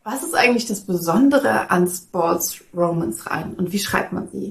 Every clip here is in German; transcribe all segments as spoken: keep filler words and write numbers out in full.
Was ist eigentlich das Besondere an Sports-Romance-Reihen und wie schreibt man sie?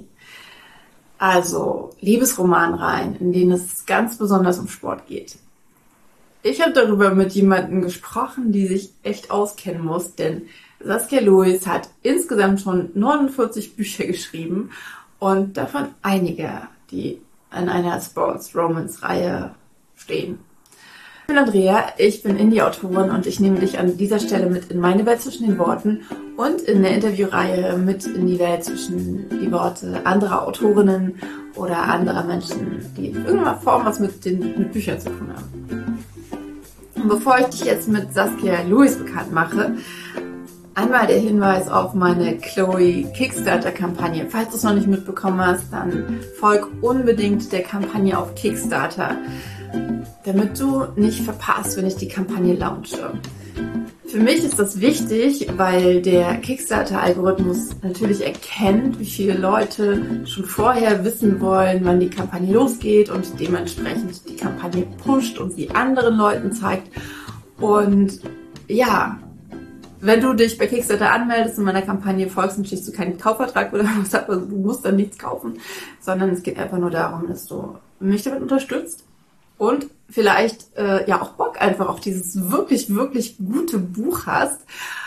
Also Liebesromanreihen, in denen es ganz besonders um Sport geht. Ich habe darüber mit jemandem gesprochen, die sich echt auskennen muss, denn Saskia Lewis hat insgesamt schon neunundvierzig Bücher geschrieben und davon einige, die in einer Sports-Romance-Reihe stehen. Ich bin Andrea, ich bin Indie-Autorin und ich nehme dich an dieser Stelle mit in meine Welt zwischen den Worten und in der Interviewreihe mit in die Welt zwischen die Worte anderer Autorinnen oder anderer Menschen, die in irgendeiner Form was mit den mit Büchern zu tun haben. Und bevor ich dich jetzt mit Saskia Lewis bekannt mache, einmal der Hinweis auf meine Chloe Kickstarter-Kampagne. Falls du es noch nicht mitbekommen hast, dann folg unbedingt der Kampagne auf Kickstarter, damit du nicht verpasst, wenn ich die Kampagne launche. Für mich ist das wichtig, weil der Kickstarter-Algorithmus natürlich erkennt, wie viele Leute schon vorher wissen wollen, wann die Kampagne losgeht und dementsprechend die Kampagne pusht und sie anderen Leuten zeigt. Und ja, wenn du dich bei Kickstarter anmeldest in meiner Kampagne, folgst natürlich zu keinem Kaufvertrag oder was, aber du musst dann nichts kaufen, sondern es geht einfach nur darum, dass du mich damit unterstützt. Und vielleicht äh, ja auch Bock einfach auf dieses wirklich, wirklich gute Buch hast.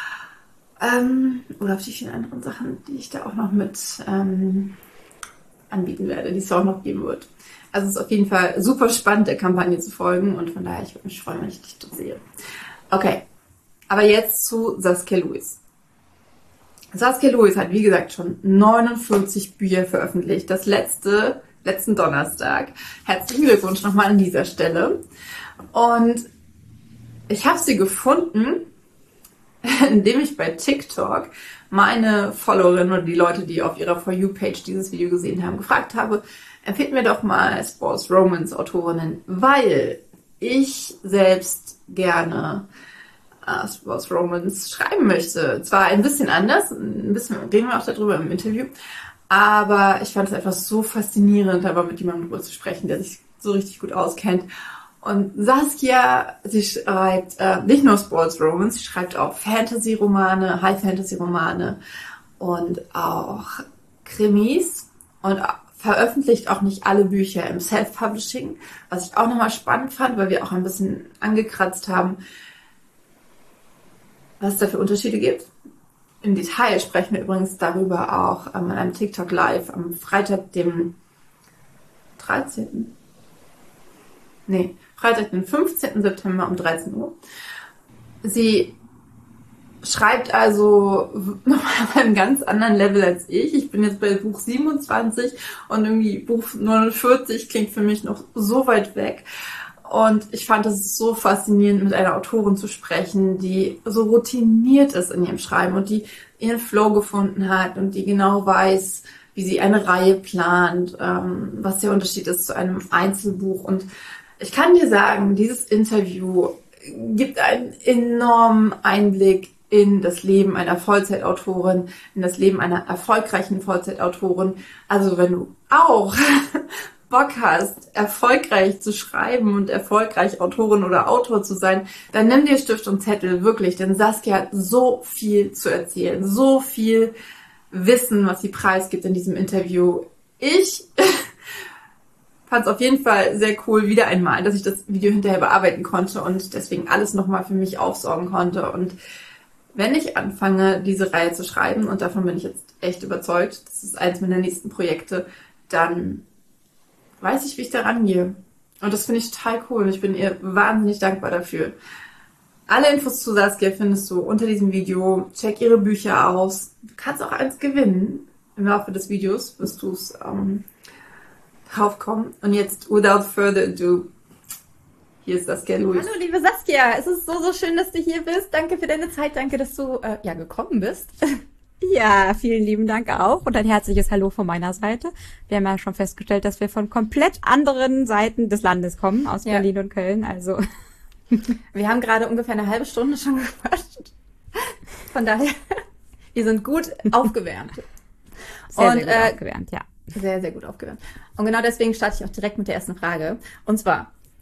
Ähm, oder auf die vielen anderen Sachen, die ich da auch noch mit ähm, anbieten werde, die es auch noch geben wird. Also es ist auf jeden Fall super spannend, der Kampagne zu folgen. Und von daher, ich würde mich freuen, wenn ich dich dort sehe. Okay, aber jetzt zu Saskia Lewis. Saskia Lewis hat, wie gesagt, schon neunundvierzig Bücher veröffentlicht. Das letzte... letzten Donnerstag. Herzlichen Glückwunsch nochmal an dieser Stelle. Und ich habe sie gefunden, indem ich bei TikTok meine Followerinnen oder die Leute, die auf ihrer For You-Page dieses Video gesehen haben, gefragt habe, empfehlt mir doch mal Sports-Romance-Autorinnen, weil ich selbst gerne äh, Sports-Romance schreiben möchte. Zwar ein bisschen anders, ein bisschen reden wir auch darüber im Interview, aber ich fand es einfach so faszinierend, aber mit jemandem drüber zu sprechen, der sich so richtig gut auskennt. Und Saskia, sie schreibt äh, nicht nur Sports Romance, sie schreibt auch Fantasy-Romane, High-Fantasy-Romane und auch Krimis und veröffentlicht auch nicht alle Bücher im Self-Publishing, was ich auch nochmal spannend fand, weil wir auch ein bisschen angekratzt haben, was es da für Unterschiede gibt. Im Detail sprechen wir übrigens darüber auch ähm, in einem TikTok Live am Freitag, dem dreizehnten Nee, Freitag, den fünfzehnten September um dreizehn Uhr. Sie schreibt also nochmal auf einem ganz anderen Level als ich. Ich bin jetzt bei Buch siebenundzwanzig und irgendwie Buch neunundvierzig klingt für mich noch so weit weg. Und ich fand es so faszinierend, mit einer Autorin zu sprechen, die so routiniert ist in ihrem Schreiben und die ihren Flow gefunden hat und die genau weiß, wie sie eine Reihe plant, ähm, was der Unterschied ist zu einem Einzelbuch. Und ich kann dir sagen, dieses Interview gibt einen enormen Einblick in das Leben einer Vollzeitautorin, in das Leben einer erfolgreichen Vollzeitautorin. Also wenn du auch Bock hast, erfolgreich zu schreiben und erfolgreich Autorin oder Autor zu sein, dann nimm dir Stift und Zettel, wirklich, denn Saskia hat so viel zu erzählen, so viel Wissen, was sie preisgibt in diesem Interview. Ich fand es auf jeden Fall sehr cool, wieder einmal, dass ich das Video hinterher bearbeiten konnte und deswegen alles nochmal für mich aufsaugen konnte. Und wenn ich anfange, diese Reihe zu schreiben, und davon bin ich jetzt echt überzeugt, das ist eins meiner nächsten Projekte, dann weiß ich, wie ich da rangehe. Und das finde ich total cool und ich bin ihr wahnsinnig dankbar dafür. Alle Infos zu Saskia findest du unter diesem Video. Check ihre Bücher aus. Du kannst auch eins gewinnen im Laufe des Videos, bis du es ähm, draufkommen. Und jetzt, without further ado, hier ist Saskia Lewis. Hallo, liebe Saskia. Es ist so, so schön, dass du hier bist. Danke für deine Zeit. Danke, dass du äh, ja gekommen bist. Ja, vielen lieben Dank auch und ein herzliches Hallo von meiner Seite. Wir haben ja schon festgestellt, dass wir von komplett anderen Seiten des Landes kommen, aus ja. Berlin und Köln. Also wir haben gerade ungefähr eine halbe Stunde schon gequatscht. Von daher, wir sind gut aufgewärmt. Sehr, und, sehr gut äh, aufgewärmt, ja. Sehr, sehr gut aufgewärmt. Und genau deswegen starte ich auch direkt mit der ersten Frage. Und zwar,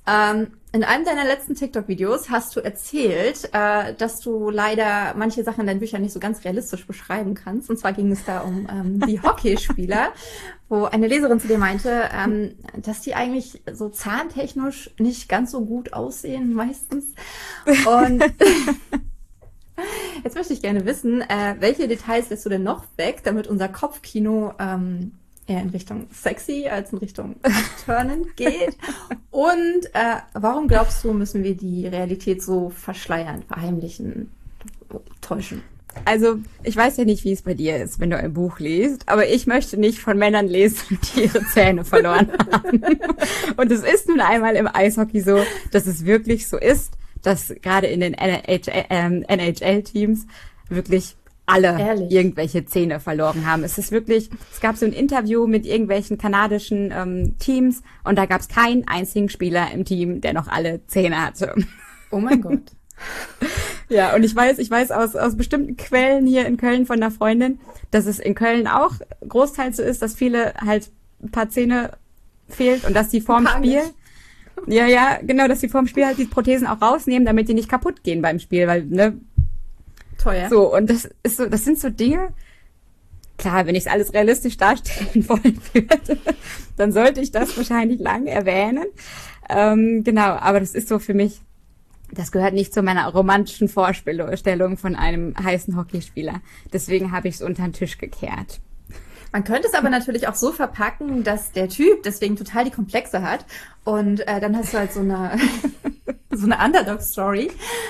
Ähm, in einem deiner letzten TikTok-Videos hast du erzählt, äh, dass du leider manche Sachen in deinen Büchern nicht so ganz realistisch beschreiben kannst. Und zwar ging es da um ähm, die Hockeyspieler, wo eine Leserin zu dir meinte, ähm, dass die eigentlich so zahntechnisch nicht ganz so gut aussehen meistens. Und jetzt möchte ich gerne wissen, äh, welche Details lässt du denn noch weg, damit unser Kopfkino ähm, eher in Richtung sexy als in Richtung turnen geht? Und äh, warum glaubst du, müssen wir die Realität so verschleiern, verheimlichen, täuschen? Also, ich weiß ja nicht, wie es bei dir ist, wenn du ein Buch liest, aber ich möchte nicht von Männern lesen, die ihre Zähne verloren haben. Und es ist nun einmal im Eishockey so, dass es wirklich so ist, dass gerade in den N H L-Teams wirklich alle Ehrlich? irgendwelche Zähne verloren haben. Es ist wirklich, es gab so ein Interview mit irgendwelchen kanadischen ähm, Teams und da gab es keinen einzigen Spieler im Team, der noch alle Zähne hatte. Oh mein Gott. Ja, und ich weiß, ich weiß aus, aus bestimmten Quellen hier in Köln von einer Freundin, dass es in Köln auch großteils so ist, dass viele halt ein paar Zähne fehlt und dass die vorm Spiel, ja, ja, genau, dass die vorm Spiel halt die Prothesen auch rausnehmen, damit die nicht kaputt gehen beim Spiel, weil, ne, Teuer. so, und das ist so, das sind so Dinge, klar, wenn ich es alles realistisch darstellen wollen würde, dann sollte ich das wahrscheinlich lang erwähnen. Ähm, genau, aber das ist so für mich, das gehört nicht zu meiner romantischen Vorstellung von einem heißen Hockeyspieler. Deswegen habe ich es unter den Tisch gekehrt. Man könnte es aber natürlich auch so verpacken, dass der Typ deswegen total die Komplexe hat und äh, dann hast du halt so eine so eine Underdog-Story.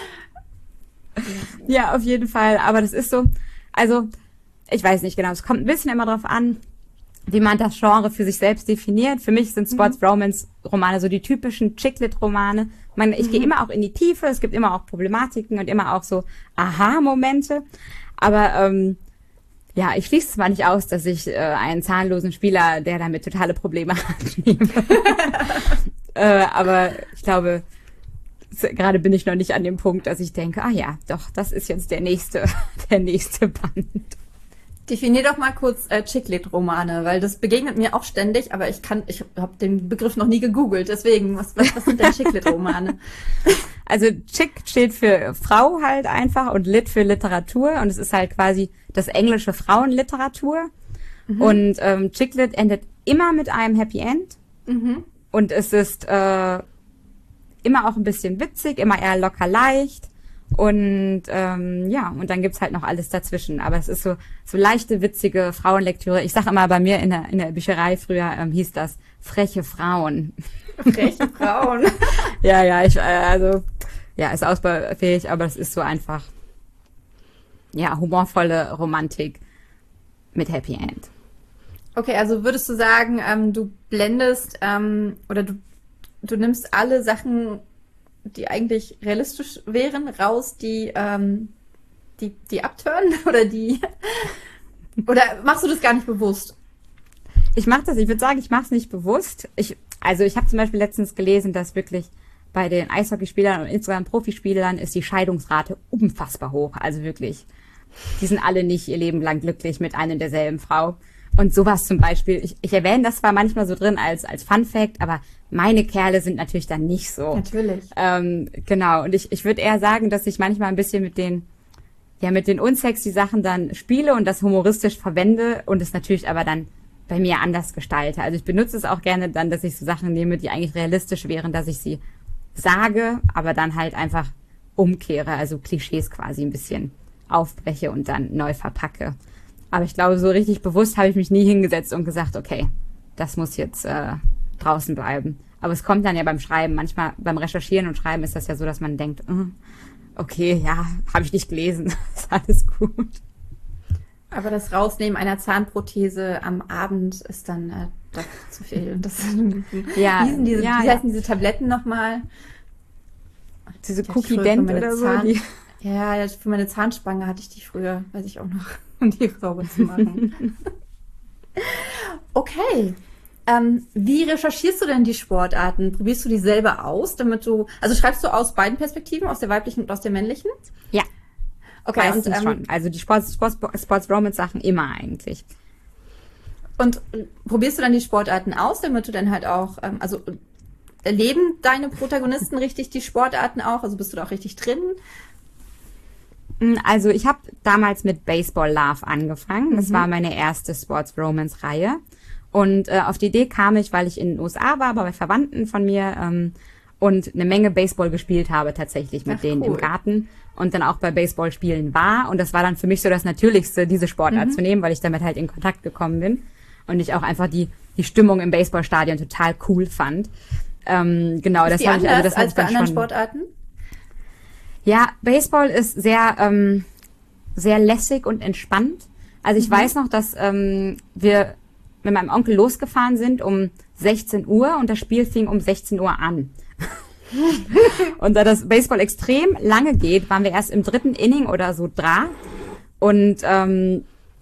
Ja, auf jeden Fall. Aber das ist so, also ich weiß nicht genau. Es kommt ein bisschen immer drauf an, wie man das Genre für sich selbst definiert. Für mich sind Sports-Romance-Romane so die typischen Chick-Lit-Romane. Man, ich mhm. gehe immer auch in die Tiefe. Es gibt immer auch Problematiken und immer auch so Aha-Momente. Aber ähm, ja, ich schließe zwar nicht aus, dass ich äh, einen zahnlosen Spieler, der damit totale Probleme hat, nehme. äh, aber ich glaube, gerade bin ich noch nicht an dem Punkt, dass ich denke, ah ja, doch, das ist jetzt der nächste, der nächste Band. Definier doch mal kurz äh, Chick-Lit-Romane, weil das begegnet mir auch ständig, aber ich kann, ich habe den Begriff noch nie gegoogelt, deswegen, was, was, was sind denn Chick-Lit-Romane? Also Chick steht für Frau halt einfach und Lit für Literatur und es ist halt quasi das englische Frauenliteratur. Mhm. Und ähm, Chick-Lit endet immer mit einem Happy End Mhm. und es ist äh, immer auch ein bisschen witzig, immer eher locker leicht. Und ähm, ja, und dann gibt's halt noch alles dazwischen. Aber es ist so so leichte, witzige Frauenlektüre. Ich sag immer, bei mir in der in der Bücherei früher ähm, hieß das freche Frauen. Freche Frauen. Ja, ja, ich äh, also ja, ist ausbaufähig, aber es ist so einfach ja, humorvolle Romantik mit Happy End. Okay, also würdest du sagen, ähm, du blendest ähm, oder du du nimmst alle Sachen, die eigentlich realistisch wären, raus, die ähm, die die abtören oder die oder machst du das gar nicht bewusst? Ich mache das, ich würde sagen, ich mache es nicht bewusst. Ich also ich habe zum Beispiel letztens gelesen, dass wirklich bei den Eishockeyspielern und insgesamt Profispielern ist die Scheidungsrate unfassbar hoch. Also wirklich, die sind alle nicht ihr Leben lang glücklich mit einer und derselben Frau. Und sowas zum Beispiel, ich, ich erwähne das zwar manchmal so drin als als Fun Fact, aber meine Kerle sind natürlich dann nicht so. Natürlich. Ähm, genau, und ich ich würde eher sagen, dass ich manchmal ein bisschen mit den ja mit den unsexy Sachen dann spiele und das humoristisch verwende und es natürlich aber dann bei mir anders gestalte. Also ich benutze es auch gerne dann, dass ich so Sachen nehme, die eigentlich realistisch wären, dass ich sie sage, aber dann halt einfach umkehre, also Klischees quasi ein bisschen aufbreche und dann neu verpacke. Aber ich glaube, so richtig bewusst habe ich mich nie hingesetzt und gesagt, okay, das muss jetzt äh, draußen bleiben. Aber es kommt dann ja beim Schreiben. Manchmal beim Recherchieren und Schreiben ist das ja so, dass man denkt, uh, okay, ja, habe ich nicht gelesen, ist alles gut. Aber das Rausnehmen einer Zahnprothese am Abend ist dann äh, doch zu viel. Und das ja, wie, diese, ja, wie ja. heißen diese Tabletten nochmal? Diese Die hatte ich Cookie früher Dent für meine oder so. Zahn- Die, Ja, für meine Zahnspange hatte ich die früher, weiß ich auch noch, um die sauber zu machen. Okay. Ähm, wie recherchierst du denn die Sportarten? Probierst du die selber aus, damit du, also schreibst du aus beiden Perspektiven, aus der weiblichen und aus der männlichen? ja, Okay, meistens und, ähm, schon. Also die Sports, Sports, Sports Romance Sachen immer eigentlich. Und probierst du dann die Sportarten aus, damit du dann halt auch, ähm, also Leben deine Protagonisten richtig die Sportarten auch? Also bist du da auch richtig drin? Also ich habe damals mit Baseball Love angefangen. Das Mhm. war meine erste Sports-Romance-Reihe. Und äh, auf die Idee kam ich, weil ich in den U S A war, aber bei Verwandten von mir ähm, und eine Menge Baseball gespielt habe tatsächlich mit Ach, denen cool. im Garten und dann auch bei Baseballspielen war. Und das war dann für mich so das Natürlichste, diese Sportart Mhm. zu nehmen, weil ich damit halt in Kontakt gekommen bin und ich auch einfach die die Stimmung im Baseballstadion total cool fand. Ähm, genau, Ist das die habe ich anders also das hab als ich bei dann anderen schon. Sportarten? Ja, Baseball ist sehr, ähm, sehr lässig und entspannt. Also ich Mhm. weiß noch, dass ähm, wir mit meinem Onkel losgefahren sind um sechzehn Uhr und das Spiel fing um sechzehn Uhr an. Und da das Baseball extrem lange geht, waren wir erst im dritten Inning oder so dran. Und ähm,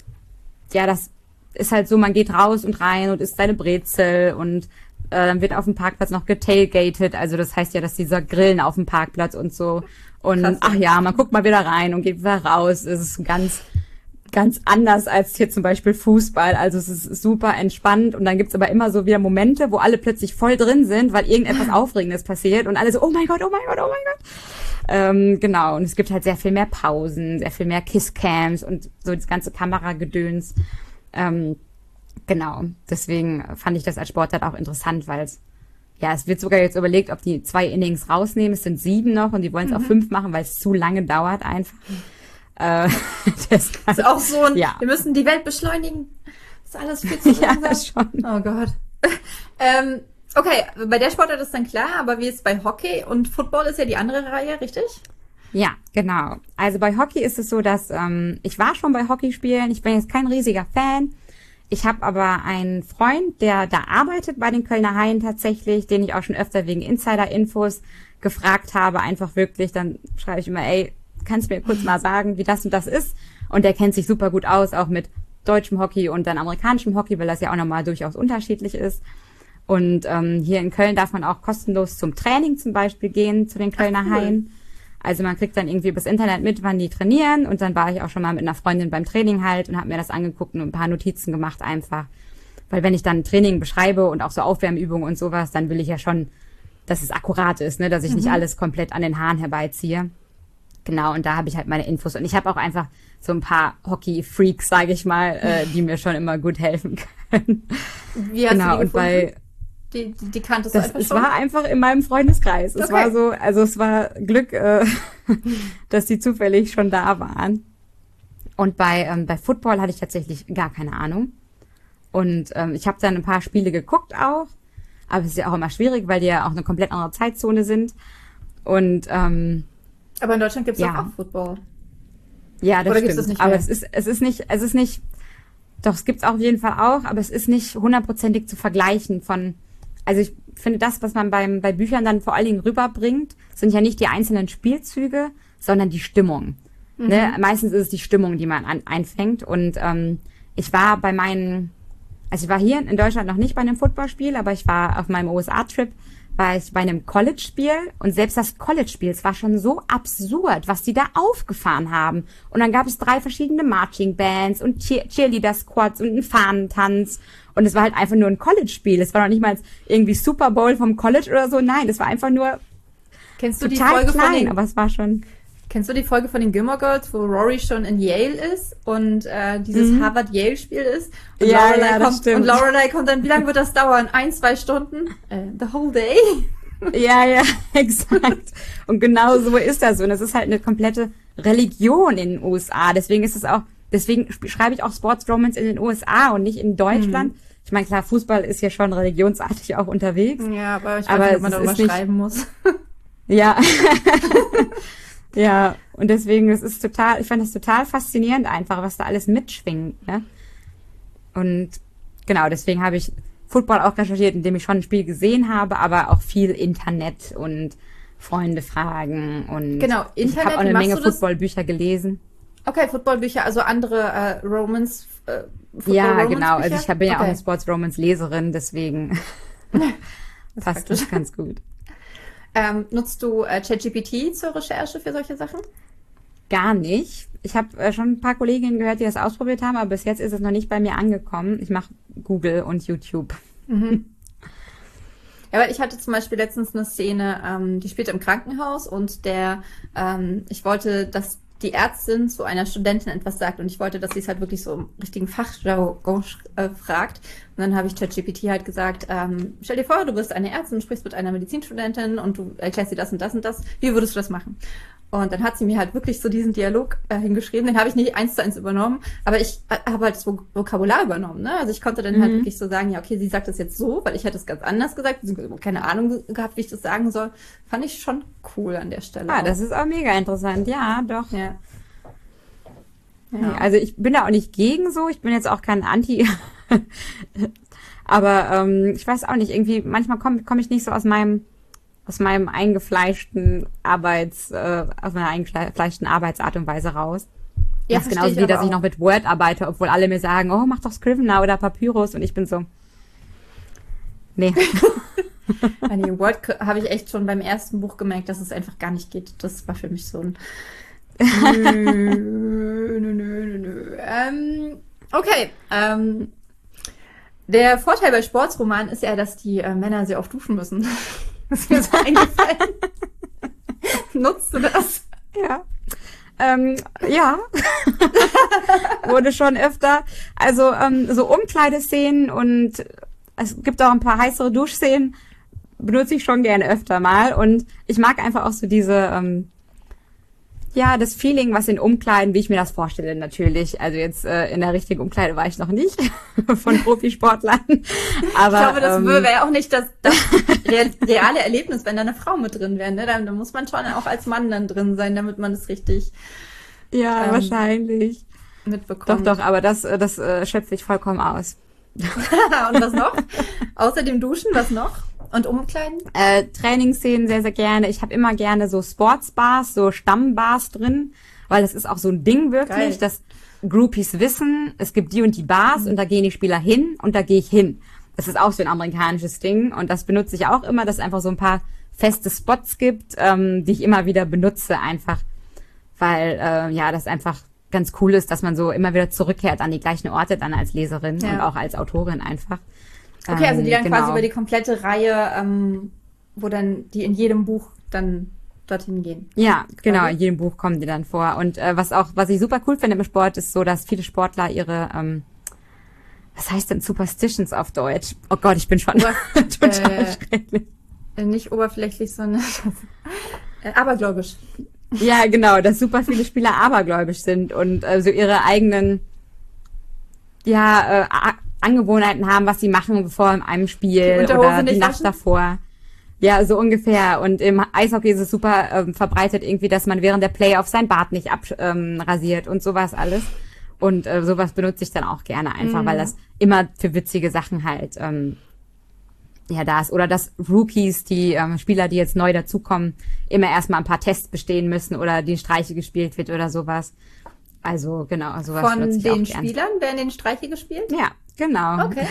ja, das ist halt so, man geht raus und rein und isst seine Brezel und äh, dann wird auf dem Parkplatz noch getailgated. Also das heißt ja, dass dieser Grillen auf dem Parkplatz und so. Und Krass. ach ja, man guckt mal wieder rein und geht wieder raus. Es ist ganz, ganz anders als hier zum Beispiel Fußball. Also es ist super entspannt und dann gibt's aber immer so wieder Momente, wo alle plötzlich voll drin sind, weil irgendetwas Aufregendes passiert und alle so, oh mein Gott, oh mein Gott, oh mein Gott. Ähm, genau, und es gibt halt sehr viel mehr Pausen, sehr viel mehr Kisscams und so das ganze Kameragedöns. Ähm, genau, deswegen fand ich das als Sportart auch interessant, weil es, ja, es wird sogar jetzt überlegt, ob die zwei Innings rausnehmen. Es sind sieben noch und die wollen es Mhm. auf fünf machen, weil es zu lange dauert einfach. Äh, das kann, Ist auch so ein, Ja. wir müssen die Welt beschleunigen. Das ist alles viel zu ja, langsam. schon. Oh Gott. ähm, okay, bei der Sportart ist dann klar, aber wie ist bei Hockey und Football ist ja die andere Reihe, richtig? Ja, genau. Also bei Hockey ist es so, dass ähm, ich war schon bei Hockeyspielen. Ich bin jetzt kein riesiger Fan. Ich habe aber einen Freund, der da arbeitet bei den Kölner Haien tatsächlich, den ich auch schon öfter wegen Insider-Infos gefragt habe. Einfach wirklich, dann schreibe ich immer, ey, kannst du mir kurz mal sagen, wie das und das ist? Und der kennt sich super gut aus, auch mit deutschem Hockey und dann amerikanischem Hockey, weil das ja auch nochmal durchaus unterschiedlich ist. Und ähm, hier in Köln darf man auch kostenlos zum Training zum Beispiel gehen, zu den Kölner Ach, cool. Haien. Also man kriegt dann irgendwie übers Internet mit, wann die trainieren. Und dann war ich auch schon mal mit einer Freundin beim Training halt und habe mir das angeguckt und ein paar Notizen gemacht einfach. Weil wenn ich dann Training beschreibe und auch so Aufwärmübungen und sowas, dann will ich ja schon, dass es akkurat ist, ne, dass ich nicht alles komplett an den Haaren herbeiziehe. Genau, und da habe ich halt meine Infos. Und ich habe auch einfach so ein paar Hockey-Freaks, sage ich mal, äh, die mir schon immer gut helfen können. Wie hast Genau, du die und bei gefunden? Die, die, die kanntest du das, einfach es schon? war einfach in meinem Freundeskreis. Es Okay. war so, also es war Glück, äh, dass die zufällig schon da waren. Und bei ähm, bei Football hatte ich tatsächlich gar keine Ahnung. Und ähm, ich habe dann ein paar Spiele geguckt auch, aber es ist ja auch immer schwierig, weil die ja auch eine komplett andere Zeitzone sind. Und ähm, Aber in Deutschland gibt es Ja. doch auch Football. ja, das Oder gibt's stimmt. das nicht aber mehr? es ist es ist nicht es ist nicht doch es gibt's auf jeden Fall auch, aber es ist nicht hundertprozentig zu vergleichen von. Also ich finde, das, was man beim bei Büchern dann vor allen Dingen rüberbringt, sind ja nicht die einzelnen Spielzüge, sondern die Stimmung. Mhm. Ne? Meistens ist es die Stimmung, die man an, einfängt. Und ähm, ich war bei meinen, also ich war hier in Deutschland noch nicht bei einem Footballspiel, aber ich war auf meinem U S A-Trip, war ich bei einem College-Spiel und selbst das College-Spiel, es war schon so absurd, was die da aufgefahren haben. Und dann gab es drei verschiedene Marching-Bands und Cheer Cheerleader-Squads und einen Fahnentanz. Und es war halt einfach nur ein College-Spiel. Es war noch nicht mal irgendwie Super Bowl vom College oder so. Nein, es war einfach nur Kennst du die total Folge von klein, den, aber es war schon... kennst du die Folge von den Gilmore Girls, wo Rory schon in Yale ist und äh, dieses Mhm. Harvard-Yale-Spiel ist? Und Ja, Lorelei ja, das kommt, stimmt. Und Lorelei kommt dann, wie lange wird das dauern? Ein, zwei Stunden? Äh, the whole day? Ja, ja, exakt. Und genau so ist das. Und es ist halt eine komplette Religion in den U S A. Deswegen ist es auch, deswegen sp- schreibe ich auch Sports Romance in den U S A und nicht in Deutschland. Ich meine, klar, Fußball ist ja schon religionsartig auch unterwegs. Ja, aber ich weiß Aber nicht, ob man es darüber ist nicht- schreiben muss. Ja. Ja, und deswegen, es ist total, ich fand das total faszinierend einfach, was da alles mitschwingt, ne? Und genau, deswegen habe ich Football auch recherchiert, indem ich schon ein Spiel gesehen habe, aber auch viel Internet und Freunde fragen und Genau, ich Internet, habe auch wie eine machst Menge du das? Footballbücher gelesen. Okay, Footballbücher, also andere äh, Romance, äh, Ja, Football-Romance-Bücher? genau, also ich hab- bin ja auch Okay. eine Sports Romance Leserin, deswegen passt das ganz gut. Ähm, nutzt du äh, ChatGPT zur Recherche für solche Sachen? Gar nicht. Ich habe äh, schon ein paar Kolleginnen gehört, die das ausprobiert haben, aber bis jetzt ist es noch nicht bei mir angekommen. Ich mache Google und YouTube. Ja, Ja, weil ich hatte zum Beispiel letztens eine Szene, ähm, die spielt im Krankenhaus und der, ähm, ich wollte, dass die Ärztin zu einer Studentin etwas sagt und ich wollte, dass sie es halt wirklich so im richtigen Fachjargon äh, fragt. Und dann habe ich ChatGPT halt gesagt, ähm, stell dir vor, du bist eine Ärztin, sprichst mit einer Medizinstudentin und du erklärst dir das und das und das. Wie würdest du das machen? Und dann hat sie mir halt wirklich so diesen Dialog äh, hingeschrieben. Den habe ich nicht eins zu eins übernommen, aber ich äh, habe halt das Vok- Vokabular übernommen. Ne? Also ich konnte dann Mhm. halt wirklich so sagen, ja, okay, sie sagt das jetzt so, weil ich hätte es ganz anders gesagt. Sie hat keine Ahnung gehabt, wie ich das sagen soll. Fand ich schon cool an der Stelle. Ah, auch. das ist auch mega interessant. Ja, doch. Ja. Nee, also ich bin da auch nicht gegen so. Ich bin jetzt auch kein Anti. Aber ähm, ich weiß auch nicht, irgendwie, manchmal komme komm ich nicht so aus meinem aus meinem eingefleischten Arbeits, äh, aus meiner eingefleischten Arbeitsart und Weise raus. Ja, das ist genauso verstehe wie, ich dass aber ich noch mit Word arbeite, obwohl alle mir sagen, oh, mach doch Scrivener oder Papyrus und ich bin so, nee. Bei dem Word k- habe ich echt schon beim ersten Buch gemerkt, dass es einfach gar nicht geht. Das war für mich so ein nö, nö, nö, nö, nö. Ähm, okay. Ähm, der Vorteil bei Sportsromanen ist ja, dass die äh, Männer sehr oft duschen müssen. Das ist mir so eingefallen. Nutzt du das? Ja. Ähm, ja. Wurde schon öfter. Also ähm, so Umkleideszenen und es gibt auch ein paar heißere Duschszenen, benutze ich schon gerne öfter mal. Und ich mag einfach auch so diese, ähm, ja, das Feeling, was in Umkleiden, wie ich mir das vorstelle, natürlich. Also jetzt äh, in der richtigen Umkleide war ich noch nicht von Profisportlern. Aber Ich glaube, das ähm, wäre auch nicht das, das real- reale Erlebnis, wenn da eine Frau mit drin wäre. Ne? Da, da muss man schon auch als Mann dann drin sein, damit man das richtig ja, ähm, wahrscheinlich. Doch, mitbekommt. doch, aber das, äh, das äh, schöpfe ich vollkommen aus. Und was noch? Außer dem Duschen, was noch? Und Umkleiden? Äh, Trainingsszenen sehr, sehr gerne. Ich habe immer gerne so Sportsbars, so Stammbars drin, weil das ist auch so ein Ding wirklich, Geil. dass Groupies wissen, es gibt die und die Bars und da gehen die Spieler hin und da gehe ich hin. Das ist auch so ein amerikanisches Ding und das benutze ich auch immer, dass es einfach so ein paar feste Spots gibt, ähm, die ich immer wieder benutze einfach, weil äh, ja, das einfach ganz cool ist, dass man so immer wieder zurückkehrt an die gleichen Orte dann als Leserin Ja. und auch als Autorin einfach. Okay, also die dann Ähm, quasi genau. über die komplette Reihe, ähm, wo dann die in jedem Buch dann dorthin gehen. Ja, genau, Quasi. in jedem Buch kommen die dann vor. Und äh, was auch, was ich super cool finde im Sport, ist so, dass viele Sportler ihre, ähm, was heißt denn Superstitions auf Deutsch? Oh Gott, ich bin schon Ober- total äh, schrecklich. Äh, Nicht oberflächlich, sondern äh, abergläubisch. Ja, genau, dass super viele Spieler abergläubisch sind und äh, so ihre eigenen, ja, äh, A- Angewohnheiten haben, was sie machen vor einem Spiel Die Unterhose oder die nicht Nacht waschen? davor. Ja, so ungefähr. Und im Eishockey ist es super ähm, verbreitet irgendwie, dass man während der Playoffs sein Bart nicht abrasiert ähm, rasiert und sowas alles. Und äh, sowas benutze ich dann auch gerne einfach, Mhm. weil das immer für witzige Sachen halt ähm, ja da ist. Oder dass Rookies, die ähm, Spieler, die jetzt neu dazukommen, immer erstmal ein paar Tests bestehen müssen oder die Streiche gespielt wird oder sowas. Also genau, sowas Von benutze ich auch den gern. Spielern werden den Streiche gespielt? Ja, genau. Okay.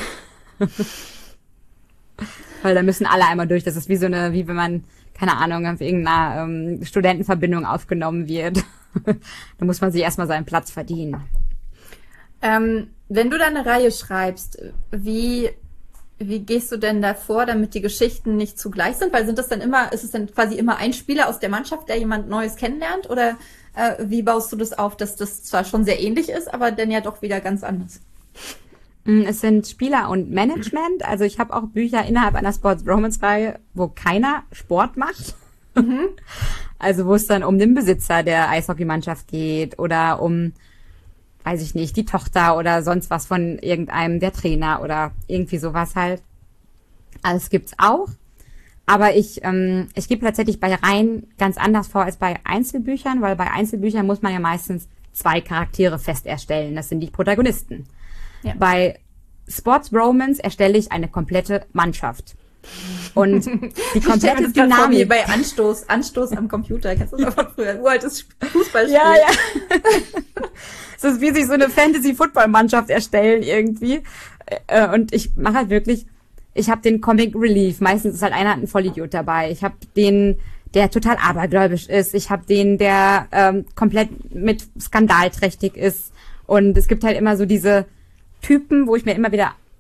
Weil da müssen alle einmal durch. Das ist wie so eine, wie wenn man, keine Ahnung, auf irgendeiner ähm, Studentenverbindung aufgenommen wird. Da muss man sich erstmal seinen Platz verdienen. Ähm, wenn du da eine Reihe schreibst, wie, wie gehst du denn da vor, damit die Geschichten nicht zugleich sind? Weil sind das dann immer, ist es dann quasi immer ein Spieler aus der Mannschaft, der jemand Neues kennenlernt? Oder äh, wie baust du das auf, dass das zwar schon sehr ähnlich ist, aber dann ja doch wieder ganz anders? Mm, Es sind Spieler und Management. Also ich habe auch Bücher innerhalb einer Sports-Romance-Reihe, wo keiner Sport macht. Also wo es dann um den Besitzer der Eishockeymannschaft geht oder um, weiß ich nicht, die Tochter oder sonst was von irgendeinem der Trainer oder irgendwie sowas halt. Alles gibt's auch. Aber ich, ähm, ich gebe tatsächlich bei Reihen ganz anders vor als bei Einzelbüchern, weil bei Einzelbüchern muss man ja meistens zwei Charaktere fest erstellen. Das sind die Protagonisten. Ja. Bei Sports Romance erstelle ich eine komplette Mannschaft. Und die Ich stelle komplette mir das gerade vor, wie Dynamik. bei Anstoß, Anstoß am Computer. Kennst du das noch von früher? Ein uraltes Fußballspiel. Ja, ja. Es ist wie sich so eine Fantasy-Football-Mannschaft erstellen irgendwie. Äh, Und ich mache halt wirklich, ich habe den Comic Relief. Meistens ist halt einer ein Vollidiot dabei. Ich habe den, der total abergläubisch ist. Ich habe den, der ähm, komplett mit skandalträchtig ist. Und es gibt halt immer so diese Typen, wo ich mir immer wieder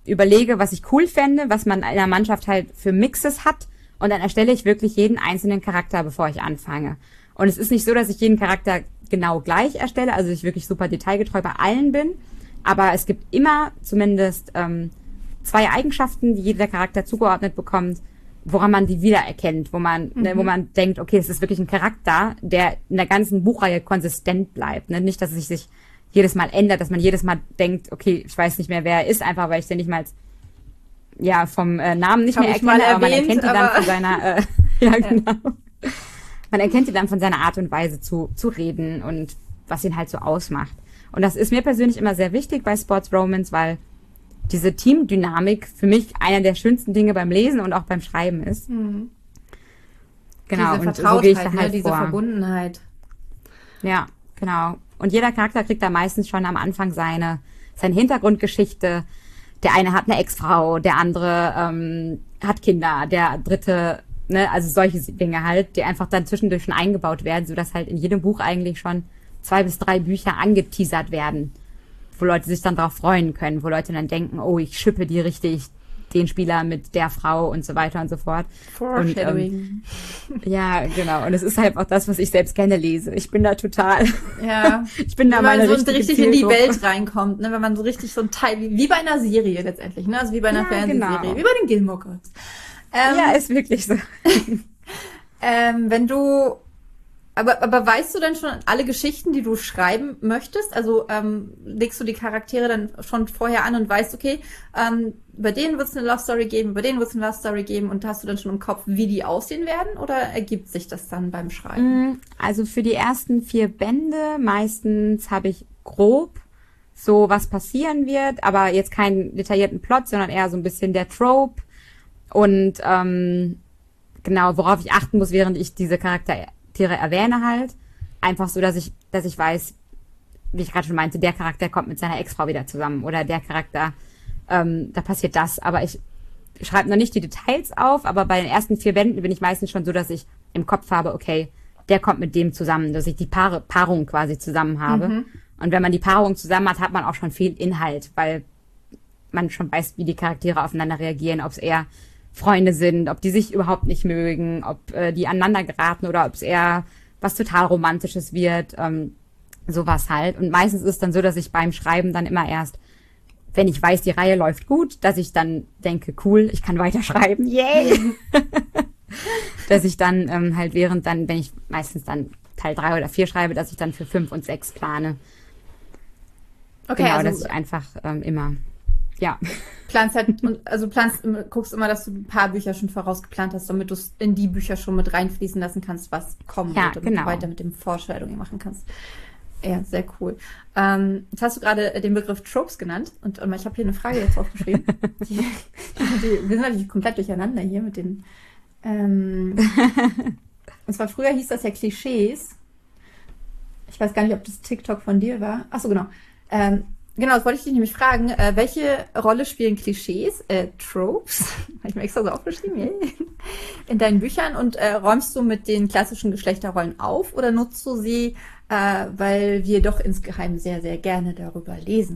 überlege, was ich cool fände, was man in einer Mannschaft halt für Mixes hat und dann erstelle ich wirklich jeden einzelnen Charakter, bevor ich anfange. Und es ist nicht so, dass ich jeden Charakter genau gleich erstelle, also ich wirklich super detailgetreu bei allen bin, aber es gibt immer zumindest ähm, zwei Eigenschaften, die jeder Charakter zugeordnet bekommt, woran man die wiedererkennt, wo man, mhm. ne, wo man denkt, okay, es ist wirklich ein Charakter, der in der ganzen Buchreihe konsistent bleibt. Ne? Nicht, dass es sich jedes Mal ändert, dass man jedes Mal denkt, okay, ich weiß nicht mehr, wer er ist, einfach weil ich den nicht mal als, ja, vom äh, Namen nicht Hab mehr ich mal erkenne, aber man erwähnt, erkennt ihn dann aber- von seiner, äh, ja, genau. Man erkennt ihn dann von seiner Art und Weise zu, zu reden und was ihn halt so ausmacht. Und das ist mir persönlich immer sehr wichtig bei Sports Romance, weil diese Teamdynamik für mich einer der schönsten Dinge beim Lesen und auch beim Schreiben ist. Mhm. Genau, Diese und so gehe ich da Vertrautheit, halt ne? Diese vor. Verbundenheit. Ja, genau. Und jeder Charakter kriegt da meistens schon am Anfang seine, seine Hintergrundgeschichte. Der eine hat eine Ex-Frau, der andere ähm, hat Kinder, der dritte, ne, also solche Dinge halt, die einfach dann zwischendurch schon eingebaut werden, sodass halt in jedem Buch eigentlich schon zwei bis drei Bücher angeteasert werden, wo Leute sich dann drauf freuen können, wo Leute dann denken, oh, ich schippe die richtig, den Spieler mit der Frau und so weiter und so fort. Foreshadowing. Und, ähm, ja, genau. Und es ist halt auch das, was ich selbst gerne lese. Ich bin da total, Ja. ich bin da Wenn man meine so richtige richtig in die Zielgruppe. Welt reinkommt, ne? Wenn man so richtig so ein Teil, wie, wie bei einer Serie letztendlich, ne? Also wie bei einer Ja, Fernsehserie, genau. wie bei den Gilmore Girls. Ähm, Ja, ist wirklich so. ähm, wenn du, aber, aber weißt du denn schon alle Geschichten, die du schreiben möchtest? Also ähm, legst du die Charaktere dann schon vorher an und weißt, okay, ähm, bei denen wird es eine Love Story geben, bei denen wird es eine Love Story geben und hast du dann schon im Kopf, wie die aussehen werden oder ergibt sich das dann beim Schreiben? Also für die ersten vier Bände meistens habe ich grob so, was passieren wird, aber jetzt keinen detaillierten Plot, sondern eher so ein bisschen der Trope und ähm, genau, worauf ich achten muss, während ich diese Charaktere erwähne halt. Einfach so, dass ich, dass ich weiß, wie ich gerade schon meinte, der Charakter kommt mit seiner Ex-Frau wieder zusammen oder der Charakter, ähm, da passiert das. Aber ich schreibe noch nicht die Details auf, aber bei den ersten vier Bänden bin ich meistens schon so, dass ich im Kopf habe, okay, der kommt mit dem zusammen, dass ich die Paare, Paarung quasi zusammen habe. Mhm. Und wenn man die Paarung zusammen hat, hat man auch schon viel Inhalt, weil man schon weiß, wie die Charaktere aufeinander reagieren, ob es eher Freunde sind, ob die sich überhaupt nicht mögen, ob äh, die aneinander geraten oder ob es eher was total Romantisches wird, ähm, sowas halt. Und meistens ist es dann so, dass ich beim Schreiben dann immer erst, wenn ich weiß, die Reihe läuft gut, dass ich dann denke, cool, ich kann weiterschreiben, yay! Dass ich dann ähm, halt während dann, wenn ich meistens dann Teil drei oder vier schreibe, dass ich dann für fünf und sechs plane. Okay, genau, also dass ich einfach ähm, immer, ja. planst halt, und, also planst, guckst immer, dass du ein paar Bücher schon vorausgeplant hast, damit du es in die Bücher schon mit reinfließen lassen kannst, was kommen Ja, wird, damit genau. du weiter mit dem Foreshadowing machen kannst. Ja, sehr cool. Ähm, jetzt hast du gerade den Begriff Tropes genannt und ähm, ich habe hier eine Frage jetzt aufgeschrieben. die, die, wir sind natürlich komplett durcheinander hier mit den ähm, und zwar früher hieß das ja Klischees. Ich weiß gar nicht, ob das TikTok von dir war. Ach so, genau. Ähm, genau, das wollte ich dich nämlich fragen. Äh, welche Rolle spielen Klischees, äh, Tropes, habe ich mir extra so aufgeschrieben, yay, in deinen Büchern und äh, räumst du mit den klassischen Geschlechterrollen auf oder nutzt du sie, äh, weil wir doch insgeheim sehr, sehr gerne darüber lesen?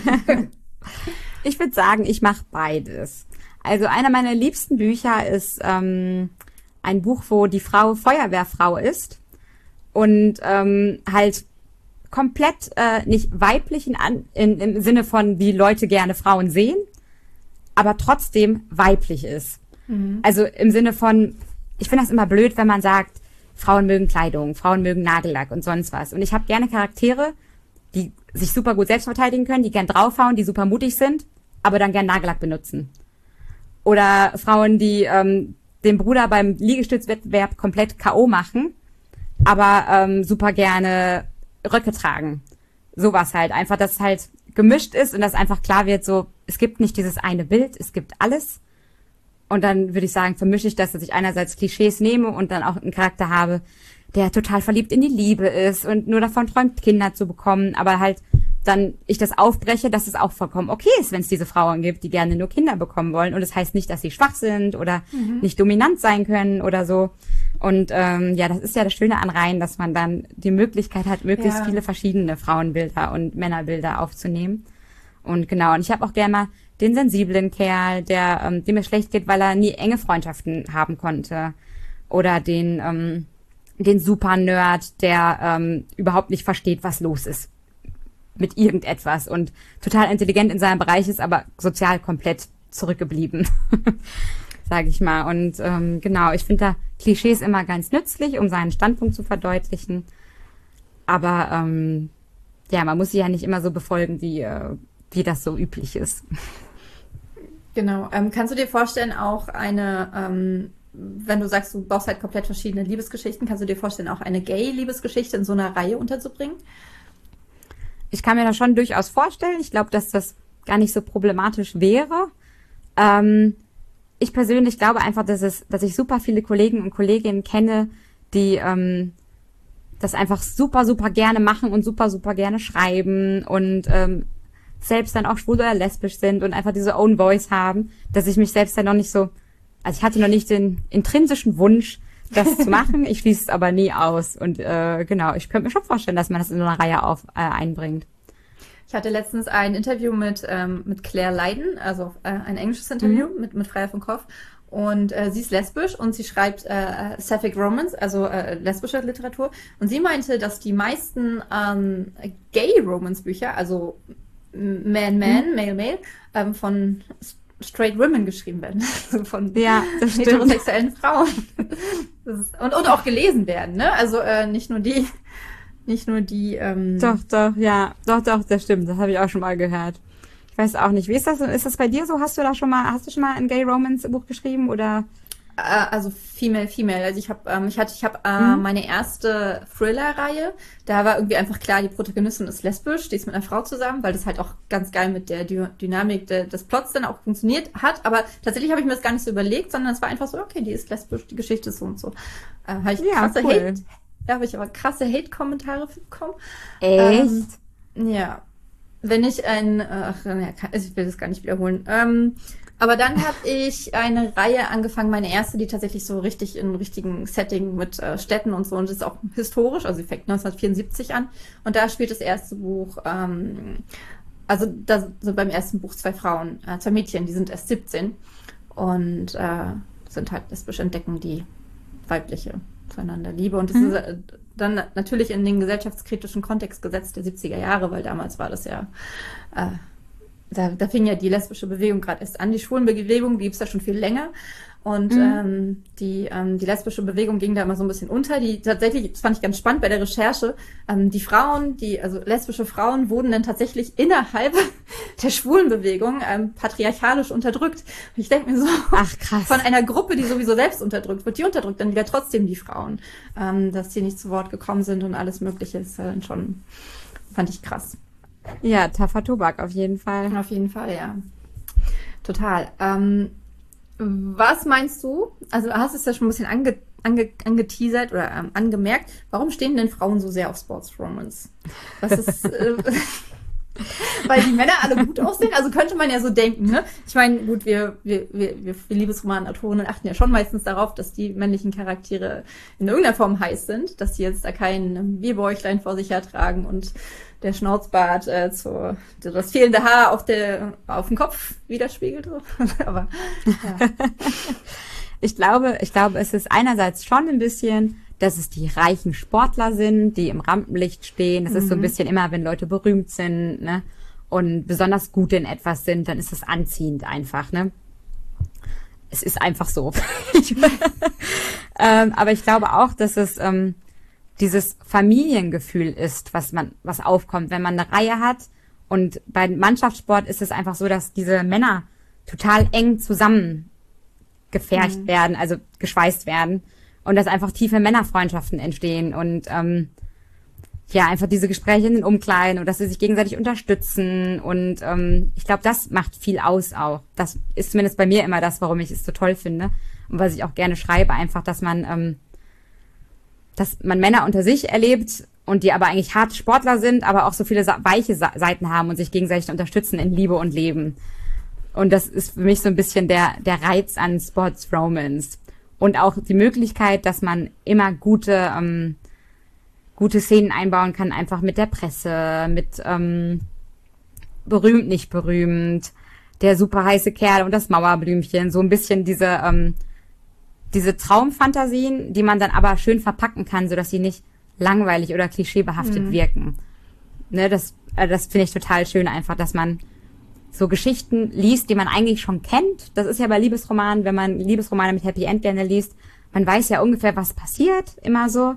Ich würde sagen, ich mache beides. Also einer meiner liebsten Bücher ist ähm, ein Buch, wo die Frau Feuerwehrfrau ist und ähm, halt komplett äh, nicht weiblich in, in, im Sinne von, wie Leute gerne Frauen sehen, aber trotzdem weiblich ist. Mhm. Also im Sinne von, ich finde das immer blöd, wenn man sagt, Frauen mögen Kleidung, Frauen mögen Nagellack und sonst was. Und ich habe gerne Charaktere, die sich super gut selbst verteidigen können, die gern draufhauen, die super mutig sind, aber dann gern Nagellack benutzen. Oder Frauen, die ähm, den Bruder beim Liegestützwettbewerb komplett K O machen, aber ähm, super gerne Röcke tragen. Sowas halt. Einfach, dass es halt gemischt ist und dass einfach klar wird, so, es gibt nicht dieses eine Bild, es gibt alles. Und dann würde ich sagen, vermische ich das, dass ich einerseits Klischees nehme und dann auch einen Charakter habe, der total verliebt in die Liebe ist und nur davon träumt, Kinder zu bekommen, aber halt dann ich das aufbreche, dass es auch vollkommen okay ist, wenn es diese Frauen gibt, die gerne nur Kinder bekommen wollen. Und das heißt nicht, dass sie schwach sind oder mhm. nicht dominant sein können oder so. Und ähm, ja, das ist ja das Schöne an Reihen, dass man dann die Möglichkeit hat, möglichst ja. viele verschiedene Frauenbilder und Männerbilder aufzunehmen. Und genau, und ich habe auch gerne mal den sensiblen Kerl, der ähm, dem es schlecht geht, weil er nie enge Freundschaften haben konnte. Oder den ähm, den Super-Nerd, der ähm, überhaupt nicht versteht, was los ist mit irgendetwas und total intelligent in seinem Bereich ist, aber sozial komplett zurückgeblieben, sage ich mal. Und ähm, genau, ich finde da Klischees immer ganz nützlich, um seinen Standpunkt zu verdeutlichen. Aber ähm, ja, man muss sie ja nicht immer so befolgen, wie, äh, wie das so üblich ist. Genau. Ähm, kannst du dir vorstellen, auch eine, ähm, wenn du sagst, du baust halt komplett verschiedene Liebesgeschichten, kannst du dir vorstellen, auch eine Gay-Liebesgeschichte in so einer Reihe unterzubringen? Ich kann mir das schon durchaus vorstellen. Ich glaube, dass das gar nicht so problematisch wäre. Ähm, ich persönlich glaube einfach, dass es, dass ich super viele Kollegen und Kolleginnen kenne, die ähm, das einfach super, super gerne machen und super, super gerne schreiben und ähm, selbst dann auch schwul oder lesbisch sind und einfach diese Own Voice haben, dass ich mich selbst dann noch nicht so, also ich hatte noch nicht den intrinsischen Wunsch, das zu machen. Ich schließe es aber nie aus. Und äh, genau, ich könnte mir schon vorstellen, dass man das in so einer Reihe auf, äh, einbringt. Ich hatte letztens ein Interview mit ähm, mit Claire Lydon, also äh, ein englisches Interview Mhm. mit mit Freya von Koff. Und äh, sie ist lesbisch und sie schreibt äh, Sapphic Romance, also äh, lesbische Literatur. Und sie meinte, dass die meisten ähm, Gay-Romance-Bücher, also Man-Man, Mhm. Male-Male, ähm, von straight women geschrieben werden. Also von Ja, das stimmt. heterosexuellen Frauen. Das ist, und, und auch gelesen werden, ne? Also äh, nicht nur die, nicht nur die. Ähm, Doch, doch, ja, doch, doch, das stimmt. Das habe ich auch schon mal gehört. Ich weiß auch nicht. Wie ist das? Ist das bei dir so? Hast du da schon mal, hast du schon mal ein Gay Romance Buch geschrieben oder? äh, also Female, Female. Also ich habe, ähm, ich hatte, ich habe äh, Mhm. meine erste Thriller-Reihe. Da war irgendwie einfach klar, die Protagonistin ist lesbisch, die ist mit einer Frau zusammen, weil das halt auch ganz geil mit der Dy Dynamik de des Plots dann auch funktioniert hat. Aber tatsächlich habe ich mir das gar nicht so überlegt, sondern es war einfach so, okay, die ist lesbisch, die Geschichte ist so und so. Äh, habe ich Ja, krasse cool. Hate, da habe ich aber krasse Hate-Kommentare für bekommen. Echt? Ähm, ja. Wenn ich ein, ach, ja, kann- ich will das gar nicht wiederholen. Ähm, aber dann habe ich eine Reihe angefangen, meine erste, die tatsächlich so richtig in richtigen Setting mit äh, Städten und so, und das ist auch historisch, also sie fängt neunzehnhundertvierundsiebzig an. Und da spielt das erste Buch, ähm, also da sind beim ersten Buch zwei Frauen, äh, zwei Mädchen, die sind erst siebzehn und äh, sind halt lesbisch, entdecken die weibliche zueinander Liebe. Und das Mhm. ist äh, dann natürlich in den gesellschaftskritischen Kontext gesetzt der siebziger Jahre, weil damals war das ja, äh, da, da fing ja die lesbische Bewegung gerade erst an. Die Schwulenbewegung, die gibt's ja schon viel länger. Und Mhm. ähm, die, ähm, die lesbische Bewegung ging da immer so ein bisschen unter. Die tatsächlich, das fand ich ganz spannend bei der Recherche, ähm, die Frauen, die, also lesbische Frauen wurden dann tatsächlich innerhalb der Schwulenbewegung ähm, patriarchalisch unterdrückt. Und ich denke mir so, Ach, krass. von einer Gruppe, die sowieso selbst unterdrückt wird, die unterdrückt dann wieder trotzdem die Frauen, ähm, dass die nicht zu Wort gekommen sind und alles Mögliche ist dann schon, fand ich krass. Ja, taffer Tobak auf jeden Fall. Auf jeden Fall, ja. Total. Ähm, was meinst du? Also du hast es ja schon ein bisschen ange, ange, angeteasert oder ähm, angemerkt. Warum stehen denn Frauen so sehr auf Sports Romance? Was ist, äh, weil die Männer alle gut aussehen? Also könnte man ja so denken, ne? Ich meine, gut, wir, wir, wir, wir Liebesromanautorinnen achten ja schon meistens darauf, dass die männlichen Charaktere in irgendeiner Form heiß sind, dass sie jetzt da kein Bierbäuchlein vor sich her tragen und der Schnauzbart äh, zu, das fehlende Haar auf der auf dem Kopf widerspiegelt. So. Aber ja. Ich glaube, ich glaube, es ist einerseits schon ein bisschen, dass es die reichen Sportler sind, die im Rampenlicht stehen. Das ist so ein bisschen immer, wenn Leute berühmt sind, ne, und besonders gut in etwas sind, dann ist es anziehend einfach, ne. Es ist einfach so. ähm, aber ich glaube auch, dass es ähm, dieses Familiengefühl ist, was man, was aufkommt, wenn man eine Reihe hat. Und beim Mannschaftssport ist es einfach so, dass diese Männer total eng zusammen gefercht Mhm. werden, also geschweißt werden und dass einfach tiefe Männerfreundschaften entstehen und ähm, ja, einfach diese Gespräche in den Umkleiden und dass sie sich gegenseitig unterstützen und ähm, ich glaube, das macht viel aus auch. Das ist zumindest bei mir immer das, warum ich es so toll finde und was ich auch gerne schreibe, einfach, dass man ähm, dass man Männer unter sich erlebt und die aber eigentlich harte Sportler sind, aber auch so viele sa- weiche Sa- Seiten haben und sich gegenseitig unterstützen in Liebe und Leben. Und das ist für mich so ein bisschen der, der Reiz an Sports Romance. Und auch die Möglichkeit, dass man immer gute, ähm, gute Szenen einbauen kann, einfach mit der Presse, mit, ähm, berühmt, nicht berühmt, der super heiße Kerl und das Mauerblümchen, so ein bisschen diese, ähm, diese Traumfantasien, die man dann aber schön verpacken kann, sodass sie nicht langweilig oder klischeebehaftet mhm. wirken. Ne, das, äh, das finde ich total schön einfach, dass man so Geschichten liest, die man eigentlich schon kennt. Das ist ja bei Liebesromanen, wenn man Liebesromane mit Happy End gerne liest, man weiß ja ungefähr, was passiert, immer so.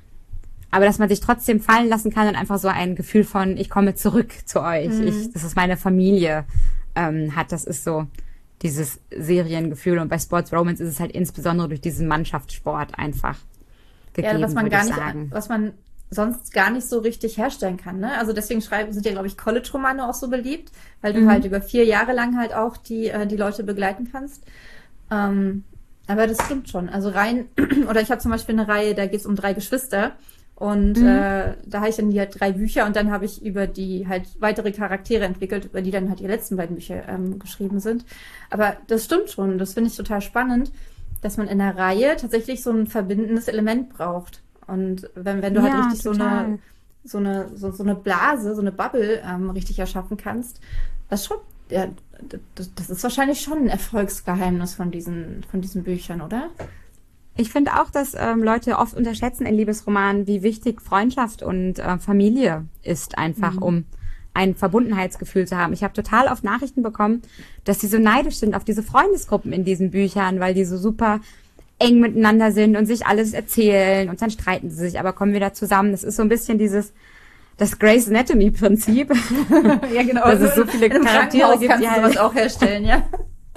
Aber dass man sich trotzdem fallen lassen kann und einfach so ein Gefühl von, ich komme zurück zu euch, mhm. ich, das ist meine Familie, ähm, hat. Das ist so dieses Seriengefühl. Und bei Sports Romance ist es halt insbesondere durch diesen Mannschaftssport einfach gegeben, ja, was man würde gar ich nicht, sagen. was man sonst gar nicht so richtig herstellen kann, ne? Also deswegen schreiben, sind ja, glaube ich, College-Romane auch so beliebt, weil du mhm. halt über vier Jahre lang halt auch die, äh, die Leute begleiten kannst. Ähm, aber das stimmt schon. Also rein, oder ich habe zum Beispiel eine Reihe, da geht es um drei Geschwister und mhm. äh, da habe ich dann die halt drei Bücher und dann habe ich über die halt weitere Charaktere entwickelt, über die dann halt die letzten beiden Bücher ähm, geschrieben sind. Aber das stimmt schon. Das finde ich total spannend, dass man in einer Reihe tatsächlich so ein verbindendes Element braucht. Und wenn, wenn du ja, halt richtig total. so eine, so eine, so, so eine Blase, so eine Bubble ähm, richtig erschaffen kannst, das schon, ja, das, das ist wahrscheinlich schon ein Erfolgsgeheimnis von diesen, von diesen Büchern, oder? Ich finde auch, dass ähm, Leute oft unterschätzen in Liebesromanen, wie wichtig Freundschaft und äh, Familie ist, einfach mhm. um ein Verbundenheitsgefühl zu haben. Ich habe total oft Nachrichten bekommen, dass sie so neidisch sind auf diese Freundesgruppen in diesen Büchern, weil die so super eng miteinander sind und sich alles erzählen und dann streiten sie sich, aber kommen wieder zusammen. Das ist so ein bisschen dieses, das Grey's Anatomy-Prinzip. Ja, genau. Dass es so viele Charaktere gibt, die halt sowas auch herstellen, ja.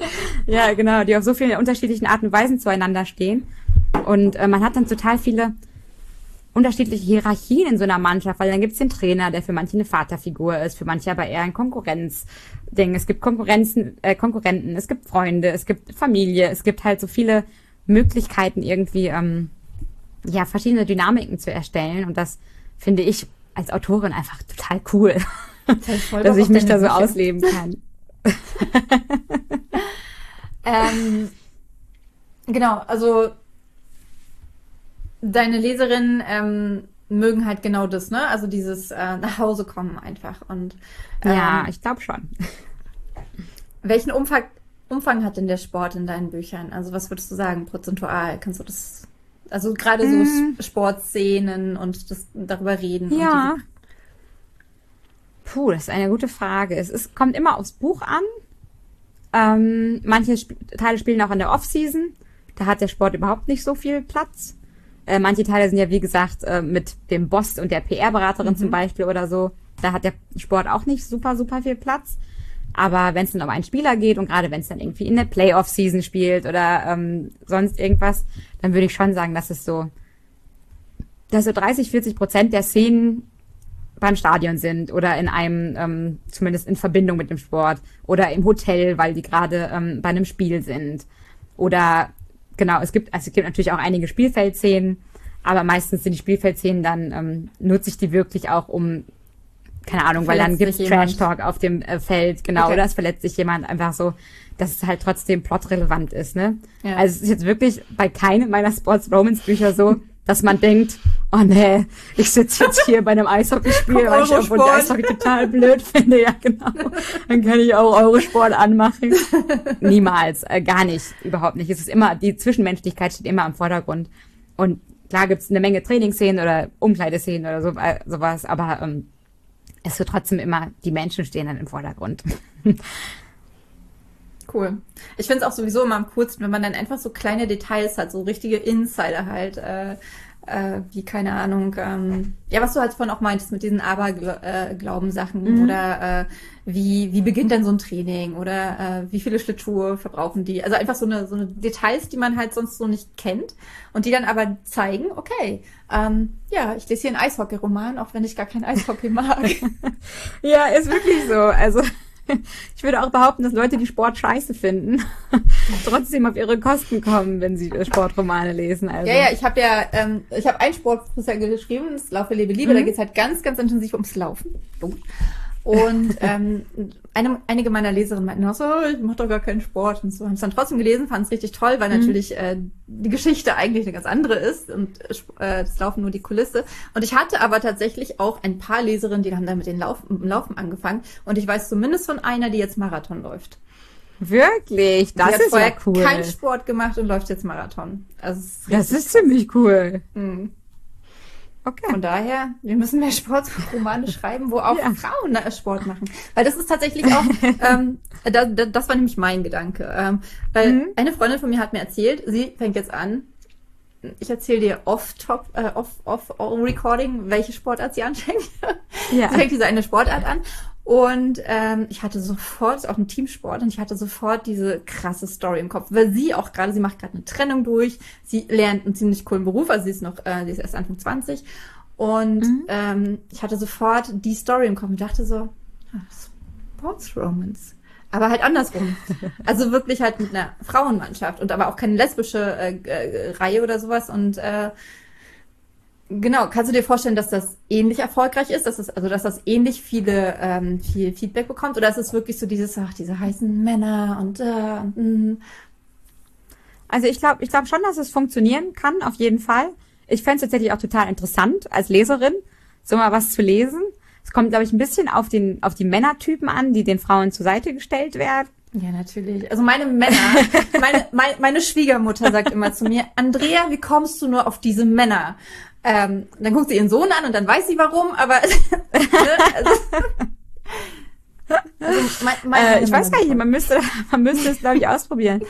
Ja, genau, die auf so vielen unterschiedlichen Arten und Weisen zueinander stehen. Und äh, man hat dann total viele unterschiedliche Hierarchien in so einer Mannschaft, weil dann gibt's den Trainer, der für manche eine Vaterfigur ist, für manche aber eher ein Konkurrenzding. Es gibt Konkurrenzen, äh, Konkurrenten, es gibt Freunde, es gibt Familie, es gibt halt so viele Möglichkeiten irgendwie, ähm, ja, verschiedene Dynamiken zu erstellen. Und das finde ich als Autorin einfach total cool, das dass ich mich da so Bücher. ausleben kann. ähm, genau, also deine Leserinnen ähm, mögen halt genau das, ne? Also dieses äh, nach Hause kommen einfach. Und ähm, ja, ich glaube schon. Welchen Umfang Umfang hat denn der Sport in deinen Büchern? Also was würdest du sagen, prozentual? Kannst du das, also gerade so mm. Sportszenen und das darüber reden? Ja. Und Puh, das ist eine gute Frage. Es ist, kommt immer aufs Buch an. Ähm, manche Sp- Teile spielen auch in der Off-Season. Da hat der Sport überhaupt nicht so viel Platz. Äh, manche Teile sind ja, wie gesagt, äh, mit dem Boss und der P R-Beraterin mhm. zum Beispiel oder so. Da hat der Sport auch nicht super, super viel Platz. Aber wenn es dann um einen Spieler geht und gerade wenn es dann irgendwie in der Playoff-Season spielt oder ähm, sonst irgendwas, dann würde ich schon sagen, dass es so, dass so dreißig, vierzig Prozent der Szenen beim Stadion sind oder in einem, ähm, zumindest in Verbindung mit dem Sport oder im Hotel, weil die gerade ähm, bei einem Spiel sind. Oder genau, es gibt, also es gibt natürlich auch einige Spielfeldszenen, aber meistens sind die Spielfeldszenen dann, ähm, nutze ich die wirklich auch um, keine Ahnung, weil dann gibt's Trash-Talk auf dem äh, Feld, genau, okay. Oder es verletzt sich jemand, einfach so, dass es halt trotzdem plotrelevant ist, ne? Ja. Also es ist jetzt wirklich bei keinem meiner Sports-Romance-Bücher so, dass man denkt, oh nee, ich sitze jetzt hier bei einem Eishockeyspiel, weil ich obwohl ich Eishockey total blöd finde, ja genau, dann kann ich auch Eurosport anmachen. Niemals, äh, gar nicht, überhaupt nicht. Es ist immer, die Zwischenmenschlichkeit steht immer im Vordergrund. Und klar gibt's eine Menge Trainingsszenen oder Umkleideszenen oder so, äh, sowas, aber ähm, es wird trotzdem immer, die Menschen stehen dann im Vordergrund. Cool. Ich finde es auch sowieso immer am coolsten, wenn man dann einfach so kleine Details hat, so richtige Insider halt, äh, äh, wie, keine Ahnung, ähm, ja, was du halt vorhin auch meintest mit diesen Aberglaubensachen mhm. oder äh, wie wie beginnt denn so ein Training oder äh, wie viele Schlittschuhe verbrauchen die? Also einfach so eine so eine Details, die man halt sonst so nicht kennt und die dann aber zeigen, okay, ähm, ja, ich lese hier einen Eishockey-Roman, auch wenn ich gar kein Eishockey mag. Ja, ist wirklich so. Also ich würde auch behaupten, dass Leute, die Sport scheiße finden, trotzdem auf ihre Kosten kommen, wenn sie Sportromane lesen. Also. Ja, ja, ich habe ja, ähm, ich habe ein Sportbuch geschrieben, das Laufe, Lebe, Liebe, mhm. Da geht's halt ganz, ganz intensiv ums Laufen. Und ähm, eine, einige meiner Leserinnen meinten auch so, oh, ich mache doch gar keinen Sport und so. Haben es dann trotzdem gelesen, fanden es richtig toll, weil mhm. natürlich äh, die Geschichte eigentlich eine ganz andere ist und äh, das Laufen nur die Kulisse. Und ich hatte aber tatsächlich auch ein paar Leserinnen, die haben dann mit den Lauf, mit dem Laufen angefangen. Und ich weiß zumindest von einer, die jetzt Marathon läuft. Wirklich? Das ist ja cool. Die hat keinen Sport gemacht und läuft jetzt Marathon. Also ist das ist ziemlich cool. Mhm. Okay. Von daher, wir müssen mehr Sportromane schreiben, wo auch ja. Frauen Sport machen. Weil das ist tatsächlich auch, ähm, da, da, das war nämlich mein Gedanke. Ähm, weil mhm. eine Freundin von mir hat mir erzählt, sie fängt jetzt an, ich erzähle dir off-top, äh, off-recording, welche Sportart sie anfängt. Ja. Sie fängt diese eine Sportart an. Und ähm, ich hatte sofort, ist auch ein Teamsport, und ich hatte sofort diese krasse Story im Kopf, weil sie auch gerade, sie macht gerade eine Trennung durch, sie lernt einen ziemlich coolen Beruf, also sie ist noch, äh, sie ist erst Anfang zwanzig, und mhm. ähm, ich hatte sofort die Story im Kopf und dachte so, Sports Romance, aber halt andersrum, also wirklich halt mit einer Frauenmannschaft und aber auch keine lesbische äh, äh, Reihe oder sowas und äh, genau, kannst du dir vorstellen, dass das ähnlich erfolgreich ist, dass es, also dass das ähnlich viele ähm, viel Feedback bekommt, oder ist es wirklich so dieses, ach, diese heißen Männer und äh, mh. Also ich glaube, ich glaube schon, dass es funktionieren kann, auf jeden Fall. Ich fände es tatsächlich auch total interessant als Leserin, so mal was zu lesen. Es kommt, glaube ich, ein bisschen auf den, auf die Männertypen an, die den Frauen zur Seite gestellt werden. Ja, natürlich. Also meine Männer, meine, meine, meine Schwiegermutter sagt immer zu mir, Andrea, wie kommst du nur auf diese Männer? Ähm, dann guckt sie ihren Sohn an und dann weiß sie warum, aber also, also mein, mein äh, ich weiß gar nicht, man müsste, man müsste es, glaube ich, ausprobieren.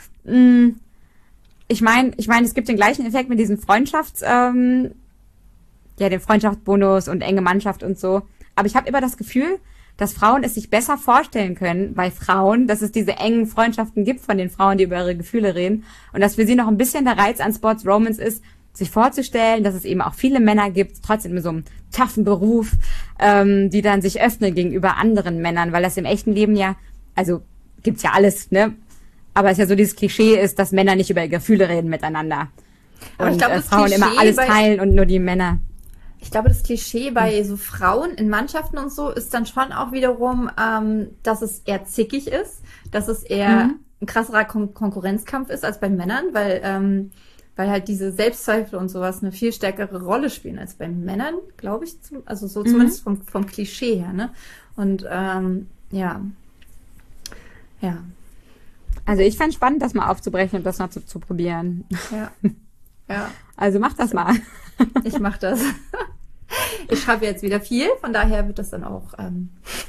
Ich meine, ich meine, es gibt den gleichen Effekt mit diesem Freundschafts, ähm, ja, den Freundschaftsbonus und enge Mannschaft und so. Aber ich habe immer das Gefühl, dass Frauen es sich besser vorstellen können bei Frauen, dass es diese engen Freundschaften gibt von den Frauen, die über ihre Gefühle reden, und dass für sie noch ein bisschen der Reiz an Sports Romance ist, sich vorzustellen, dass es eben auch viele Männer gibt, trotzdem in so einem toughen Beruf, ähm, die dann sich öffnen gegenüber anderen Männern, weil das im echten Leben ja, also gibt's ja alles, ne? Aber es ja so dieses Klischee ist, dass Männer nicht über ihre Gefühle reden miteinander. Aber und ich glaub, äh, Frauen Klischee immer alles teilen und nur die Männer. Ich glaube, das Klischee bei so Frauen in Mannschaften und so ist dann schon auch wiederum, ähm, dass es eher zickig ist, dass es eher mhm. ein krasserer Kon- Konkurrenzkampf ist als bei Männern, weil ähm, weil halt diese Selbstzweifel und sowas eine viel stärkere Rolle spielen als bei Männern, glaube ich, zum, also so mhm. zumindest vom, vom Klischee her, ne? Und ähm, ja, ja. Also ich fände spannend, das mal aufzubrechen und das mal zu, zu probieren. Ja, ja. Also mach das mal. Ich mach das. Ich schreibe jetzt wieder viel, von daher wird das dann auch. Ähm,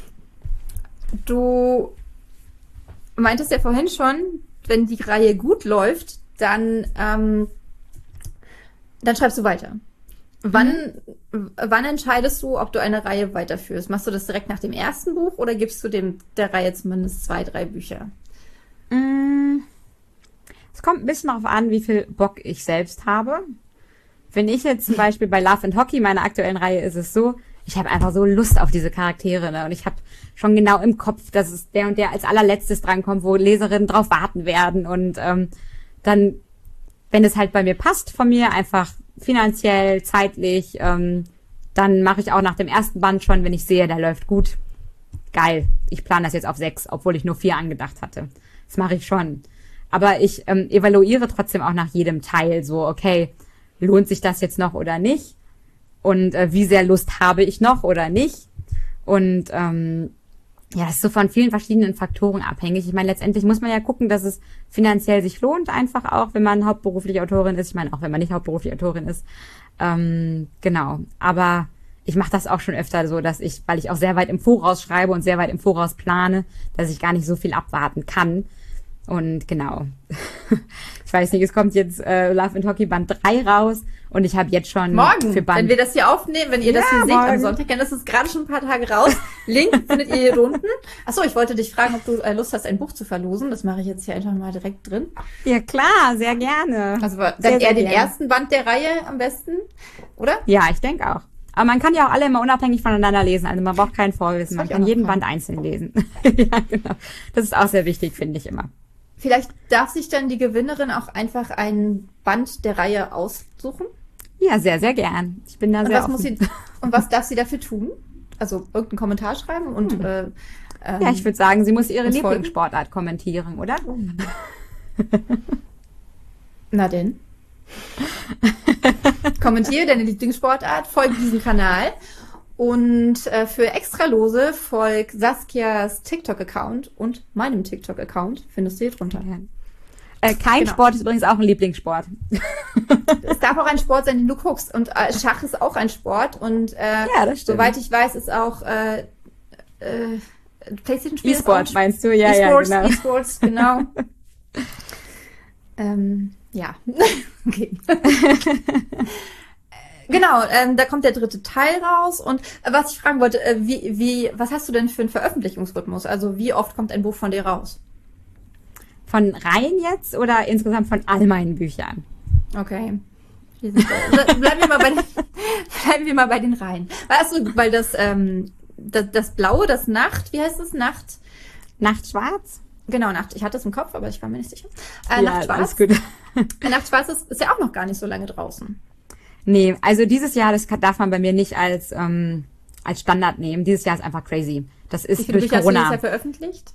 du meintest ja vorhin schon, wenn die Reihe gut läuft, dann, ähm, dann schreibst du weiter. Wann, mhm. wann entscheidest du, ob du eine Reihe weiterführst? Machst du das direkt nach dem ersten Buch oder gibst du dem der Reihe zumindest zwei, drei Bücher? Es kommt ein bisschen darauf an, wie viel Bock ich selbst habe. Wenn ich jetzt zum Beispiel bei Love and Hockey, meiner aktuellen Reihe, ist es so, ich habe einfach so Lust auf diese Charaktere, ne? Und ich habe schon genau im Kopf, dass es der und der als allerletztes drankommt, wo Leserinnen drauf warten werden, und ähm, dann, wenn es halt bei mir passt, von mir einfach finanziell, zeitlich, ähm, dann mache ich auch nach dem ersten Band schon, wenn ich sehe, der läuft gut, geil, ich plane das jetzt auf sechs, obwohl ich nur vier angedacht hatte. Das mache ich schon. Aber ich ähm, evaluiere trotzdem auch nach jedem Teil so, okay, lohnt sich das jetzt noch oder nicht? Und äh, wie sehr Lust habe ich noch oder nicht? Und ähm, ja, das ist so von vielen verschiedenen Faktoren abhängig. Ich meine, letztendlich muss man ja gucken, dass es finanziell sich lohnt, einfach auch, wenn man hauptberufliche Autorin ist. Ich meine, auch wenn man nicht hauptberufliche Autorin ist. Ähm, genau. Aber ich mache das auch schon öfter so, dass ich, weil ich auch sehr weit im Voraus schreibe und sehr weit im Voraus plane, dass ich gar nicht so viel abwarten kann. Und genau. Ich weiß nicht, es kommt jetzt äh, Love and Hockey Band drei raus und ich habe jetzt schon morgen, für Band... wenn wir das hier aufnehmen, wenn ihr ja, das hier seht am Sonntag, dann ist es gerade schon ein paar Tage raus. Link findet ihr hier unten. Achso, ich wollte dich fragen, ob du äh, Lust hast, ein Buch zu verlosen. Das mache ich jetzt hier einfach mal direkt drin. Ja klar, sehr gerne. Also dann sehr, eher sehr den gerne. ersten Band der Reihe am besten, oder? Ja, ich denke auch. Aber man kann ja auch alle immer unabhängig voneinander lesen. Also man braucht kein Vorwissen. Man kann jeden Band einzeln lesen. Ja, genau. Das ist auch sehr wichtig, finde ich immer. Vielleicht darf sich dann die Gewinnerin auch einfach ein Band der Reihe aussuchen? Ja, sehr, sehr gern. Ich bin da und sehr was offen. Muss sie, und was darf sie dafür tun? Also irgendeinen Kommentar schreiben und Hm. äh, ähm, Ja, ich würde sagen, sie muss ihre uns folgen? Lieblingssportart kommentieren, oder? Na denn. Kommentiere deine Lieblingssportart, folge diesem Kanal und äh, für Extralose folg Saskias TikTok-Account und meinem TikTok-Account, findest du hier drunter. Ja. Äh, kein Genau. Sport ist übrigens auch ein Lieblingssport. Es darf auch ein Sport sein, den du guckst und äh, Schach ist auch ein Sport und äh, Ja, das stimmt. soweit ich weiß, ist auch äh, äh, PlayStation-Spiel ist E-Sport auch- meinst du? Ja, E-Sports, ja, genau. E-Sports, genau. ähm, ja, okay. Genau, ähm, da kommt der dritte Teil raus und äh, was ich fragen wollte, äh, wie, wie, was hast du denn für einen Veröffentlichungsrhythmus? Also wie oft kommt ein Buch von dir raus? Von Reihen jetzt oder insgesamt von all meinen Büchern? Okay. Hier sind wir. Bleiben wir mal bei den, bleiben wir mal bei den Reihen. Weißt du, weil das, ähm, das, das Blaue, das Nacht, wie heißt das? Nacht? Nachtschwarz? Genau, Nacht. Ich hatte es im Kopf, aber ich war mir nicht sicher. Äh, Ja, Nacht alles Schwarz. gut. Nacht Schwarz ist, ist ja auch noch gar nicht so lange draußen. Nee, also dieses Jahr, das kann- darf man bei mir nicht als, ähm, als Standard nehmen. Dieses Jahr ist einfach crazy. Das Wie ist viele durch Bücher hast du dieses Corona. Jahr veröffentlicht?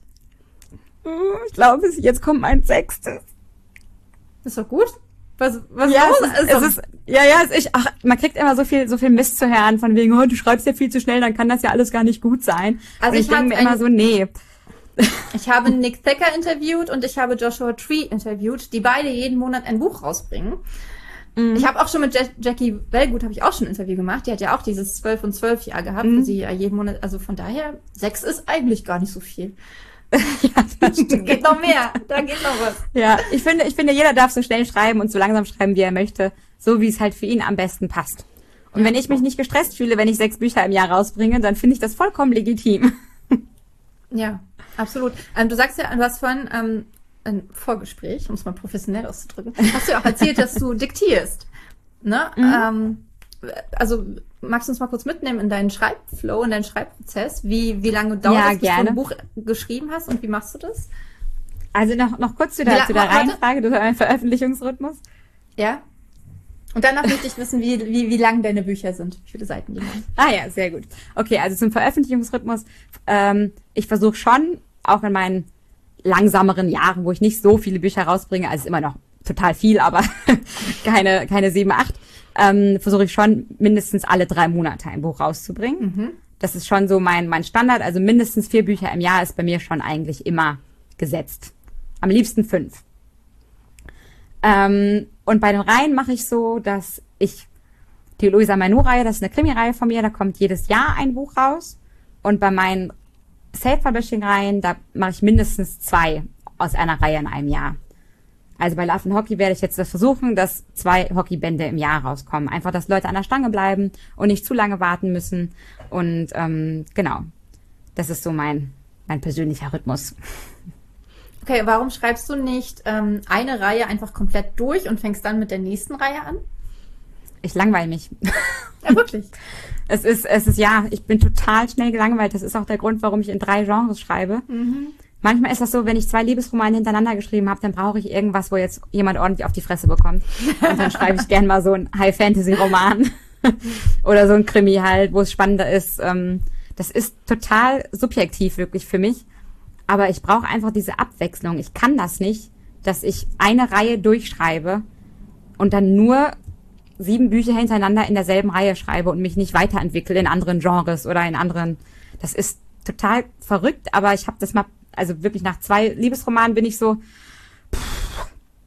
Ich glaube, jetzt kommt mein sechstes. Ist doch gut. Was, was Ja, los? es ist, Ist doch- es ist, ja, ja, es ist, ach, man kriegt immer so viel, so viel Mist zu hören, von wegen, oh, du schreibst ja viel zu schnell, dann kann das ja alles gar nicht gut sein. Also Und ich ich hab denke mir ein- immer so, nee. Ich habe Nick Thacker interviewt und ich habe Joshua Tree interviewt, die beide jeden Monat ein Buch rausbringen. Mhm. Ich habe auch schon mit Ja- Jackie Wellgood habe ich auch schon ein Interview gemacht. Die hat ja auch dieses zwölf und zwölf Jahr gehabt, Mhm. wo sie ja jeden Monat, also von daher, sechs ist eigentlich gar nicht so viel. Ja, das stimmt. Geht noch mehr, da geht noch was. Ja, ich finde, ich finde, jeder darf so schnell schreiben und so langsam schreiben, wie er möchte, so wie es halt für ihn am besten passt. Und Ja. wenn ich mich nicht gestresst fühle, wenn ich sechs Bücher im Jahr rausbringe, dann finde ich das vollkommen legitim. Ja, absolut. Ähm, du sagst ja, du hast vorhin ähm, ein Vorgespräch, um es mal professionell auszudrücken, hast du ja auch erzählt, dass du diktierst. Ne? Mhm. Ähm, also magst du uns mal kurz mitnehmen in deinen Schreibflow, in deinen Schreibprozess? Wie, wie lange dauert Ja, das, bis du gerne. ein Buch geschrieben hast und wie machst du das? Also noch, noch kurz zu Wie der, la- zu der warte. Reihenfrage, zu deinem Veröffentlichungsrhythmus. Ja. Und danach möchte ich wissen, wie, wie, wie lang deine Bücher sind, wie viele Seiten die haben. Ah ja, sehr gut. Okay, also zum Veröffentlichungsrhythmus. Ähm, ich versuche schon, auch in meinen langsameren Jahren, wo ich nicht so viele Bücher rausbringe, also ist immer noch total viel, aber keine, keine sieben, acht, ähm, versuche ich schon mindestens alle drei Monate ein Buch rauszubringen. Mhm. Das ist schon so mein, mein Standard. Also mindestens vier Bücher im Jahr ist bei mir schon eigentlich immer gesetzt. Am liebsten fünf. Ähm, und bei den Reihen mache ich so, dass ich die Luisa Manu-Reihe, das ist eine Krimi-Reihe von mir, da kommt jedes Jahr ein Buch raus. Und bei meinen Self-Publishing-Reihen, da mache ich mindestens zwei aus einer Reihe in einem Jahr. Also bei Love and Hockey werde ich jetzt das versuchen, dass zwei Hockeybände im Jahr rauskommen. Einfach, dass Leute an der Stange bleiben und nicht zu lange warten müssen. Und ähm, genau, das ist so mein, mein persönlicher Rhythmus. Okay, warum schreibst du nicht ähm, eine Reihe einfach komplett durch und fängst dann mit der nächsten Reihe an? Ich langweile mich. Ja, wirklich. Es ist, es ist, ja, ich bin total schnell gelangweilt. Das ist auch der Grund, warum ich in drei Genres schreibe. Mhm. Manchmal ist das so, wenn ich zwei Liebesromane hintereinander geschrieben habe, dann brauche ich irgendwas, wo jetzt jemand ordentlich auf die Fresse bekommt. Und dann schreibe ich gern mal so einen High-Fantasy-Roman oder so ein Krimi halt, wo es spannender ist. Ähm, das ist total subjektiv wirklich für mich. Aber ich brauche einfach diese Abwechslung. Ich kann das nicht, dass ich eine Reihe durchschreibe und dann nur sieben Bücher hintereinander in derselben Reihe schreibe und mich nicht weiterentwickle in anderen Genres oder in anderen. Das ist total verrückt, aber ich habe das mal, also wirklich nach zwei Liebesromanen bin ich so, pff,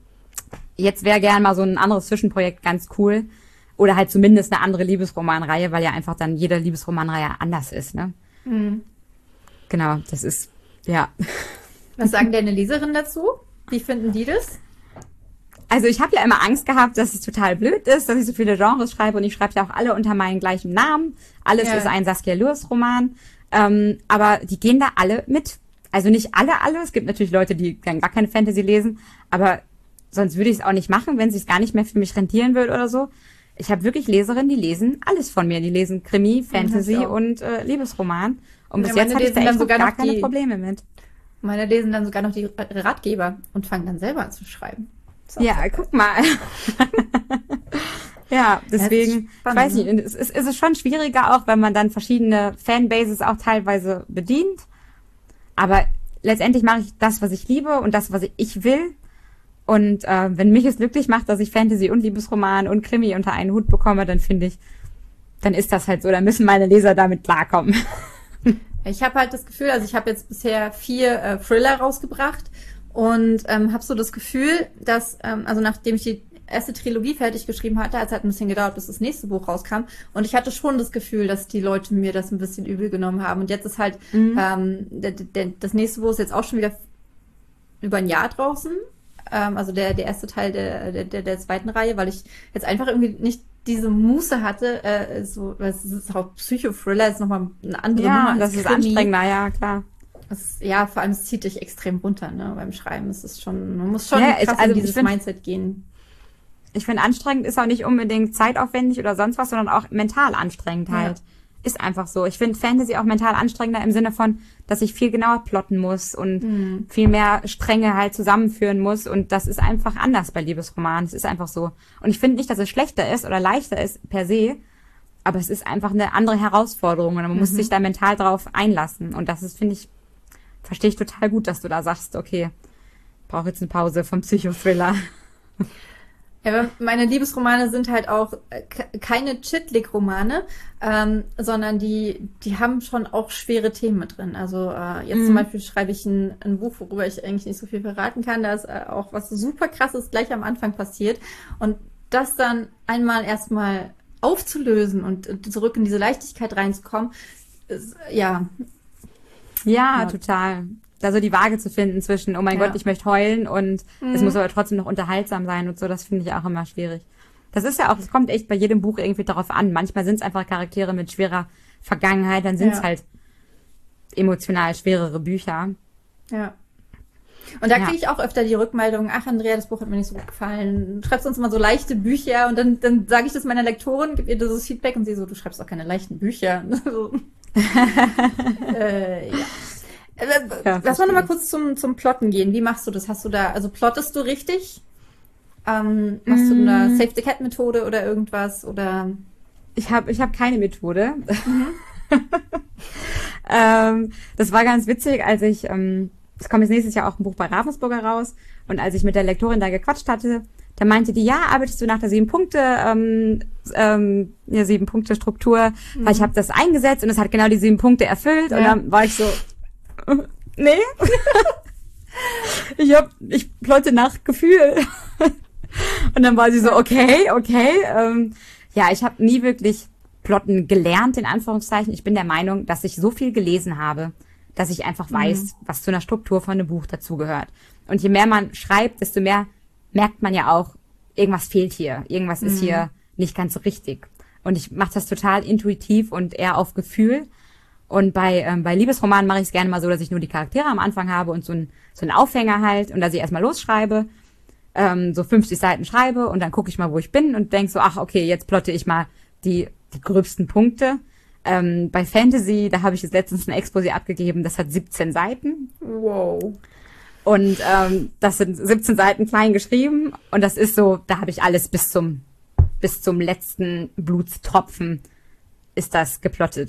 jetzt wäre gern mal so ein anderes Zwischenprojekt ganz cool. Oder halt zumindest eine andere Liebesromanreihe, weil ja einfach dann jede Liebesromanreihe anders ist, ne? Mhm. Genau, das ist, ja. Was sagen deine Leserinnen dazu? Wie finden die das? Also ich habe ja immer Angst gehabt, dass es total blöd ist, dass ich so viele Genres schreibe und ich schreibe ja auch alle unter meinem gleichen Namen. Alles Ja. ist ein Saskia Lewis Roman. Ähm, aber die gehen da alle mit. Also nicht alle, alle. Es gibt natürlich Leute, die dann gar keine Fantasy lesen, aber sonst würde ich es auch nicht machen, wenn es sich gar nicht mehr für mich rentieren würde oder so. Ich habe wirklich Leserinnen, die lesen alles von mir. Die lesen Krimi, Fantasy hab ich auch. und äh, Liebesroman. Und Ja, bis meine jetzt hatte ich da lesen dann echt noch sogar gar noch keine die- Probleme mit. Meine lesen dann sogar noch die Ratgeber und fangen dann selber an zu schreiben. Ist auch Ja, sehr guck mal. Ja, deswegen, ja, ich weiß nicht, es ist, es ist schon schwieriger auch, wenn man dann verschiedene Fanbases auch teilweise bedient. Aber letztendlich mache ich das, was ich liebe und das, was ich will. Und äh, wenn mich es glücklich macht, dass ich Fantasy und Liebesroman und Krimi unter einen Hut bekomme, dann finde ich, dann ist das halt so. Dann müssen meine Leser damit klarkommen. Ich habe halt das Gefühl, also ich habe jetzt bisher vier äh, Thriller rausgebracht und ähm, habe so das Gefühl, dass, ähm, also nachdem ich die erste Trilogie fertig geschrieben hatte, hat es halt ein bisschen gedauert, bis das nächste Buch rauskam. Und ich hatte schon das Gefühl, dass die Leute mir das ein bisschen übel genommen haben. Und jetzt ist halt, mhm. ähm, der, der, das nächste Buch ist jetzt auch schon wieder über ein Jahr draußen. Ähm, also der, der erste Teil der, der, der, der zweiten Reihe, weil ich jetzt einfach irgendwie nicht diese Muße hatte, äh, so, es ist auch Psychothriller, ist nochmal eine andere ja, Nummer als das ist Krimi. anstrengender, ja, klar. Das, ja, vor allem, es zieht dich extrem runter, ne, beim Schreiben. Es ist schon, man muss schon ja, krass ich, also in dieses find, Mindset gehen. Ich finde, anstrengend ist auch nicht unbedingt zeitaufwendig oder sonst was, sondern auch mental anstrengend halt. Ja. Ist einfach so. Ich finde Fantasy auch mental anstrengender im Sinne von, dass ich viel genauer plotten muss und mhm. viel mehr Stränge halt zusammenführen muss. Und das ist einfach anders bei Liebesromanen. Es ist einfach so. Und ich finde nicht, dass es schlechter ist oder leichter ist per se, aber es ist einfach eine andere Herausforderung und man mhm. muss sich da mental drauf einlassen. Und das ist, finde ich, verstehe ich total gut, dass du da sagst, okay, brauche jetzt eine Pause vom Psychothriller. Ja, meine Liebesromane sind halt auch keine Chick-Lit-Romane, ähm, sondern die die haben schon auch schwere Themen mit drin. Also äh, jetzt mhm. zum Beispiel schreibe ich ein, ein Buch, worüber ich eigentlich nicht so viel verraten kann. Da ist äh, auch was super Krasses gleich am Anfang passiert. Und das dann einmal erstmal aufzulösen und zurück in diese Leichtigkeit reinzukommen, ist, ja. Ja, ja, total. Da so die Waage zu finden zwischen, oh mein ja. Gott, ich möchte heulen und mhm. es muss aber trotzdem noch unterhaltsam sein und so, das finde ich auch immer schwierig. Das ist ja auch, es kommt echt bei jedem Buch irgendwie darauf an. Manchmal sind es einfach Charaktere mit schwerer Vergangenheit, dann sind es ja. halt emotional schwerere Bücher. Ja. Und da ja. kriege ich auch öfter die Rückmeldung, ach Andrea, das Buch hat mir nicht so gut gefallen. Du schreibst uns immer so leichte Bücher und dann, dann sage ich das meiner Lektorin, gebe ihr dieses Feedback und sie so, du schreibst auch keine leichten Bücher. äh, ja. Ja, lass mal noch mal kurz zum, zum Plotten gehen. Wie machst du das? Hast du da, also plottest du richtig? Ähm, machst mm. du eine Save the Cat Methode oder irgendwas? Oder? Ich habe ich hab keine Methode. Mhm. ähm, das war ganz witzig, als ich, ähm, es kommt jetzt nächstes Jahr auch ein Buch bei Ravensburger raus und als ich mit der Lektorin da gequatscht hatte, da meinte die, ja, arbeitest du nach der sieben Punkte, ähm, ähm, ja, sieben Punkte Struktur, mhm. weil ich habe das eingesetzt und es hat genau die sieben Punkte erfüllt ja. und dann war ich so, nee. ich hab, ich plotte nach Gefühl. Und dann war sie so, okay, okay. Ähm, ja, ich habe nie wirklich plotten gelernt, in Anführungszeichen. Ich bin der Meinung, dass ich so viel gelesen habe, dass ich einfach weiß, mhm. was zu einer Struktur von einem Buch dazugehört. Und je mehr man schreibt, desto mehr merkt man ja auch, irgendwas fehlt hier. Irgendwas mhm. ist hier nicht ganz so richtig. Und ich mache das total intuitiv und eher auf Gefühl. Und bei ähm, bei Liebesromanen mache ich es gerne mal so, dass ich nur die Charaktere am Anfang habe und so ein so ein Aufhänger halt und dass ich erstmal losschreibe, ähm, so fünfzig Seiten schreibe und dann gucke ich mal, wo ich bin und denk so, ach okay, jetzt plotte ich mal die die gröbsten Punkte. Ähm, bei Fantasy, da habe ich jetzt letztens ein Exposé abgegeben, das hat siebzehn Seiten. Wow. Und ähm, das sind siebzehn Seiten klein geschrieben und das ist so, da habe ich alles bis zum bis zum letzten Blutstropfen ist das geplottet.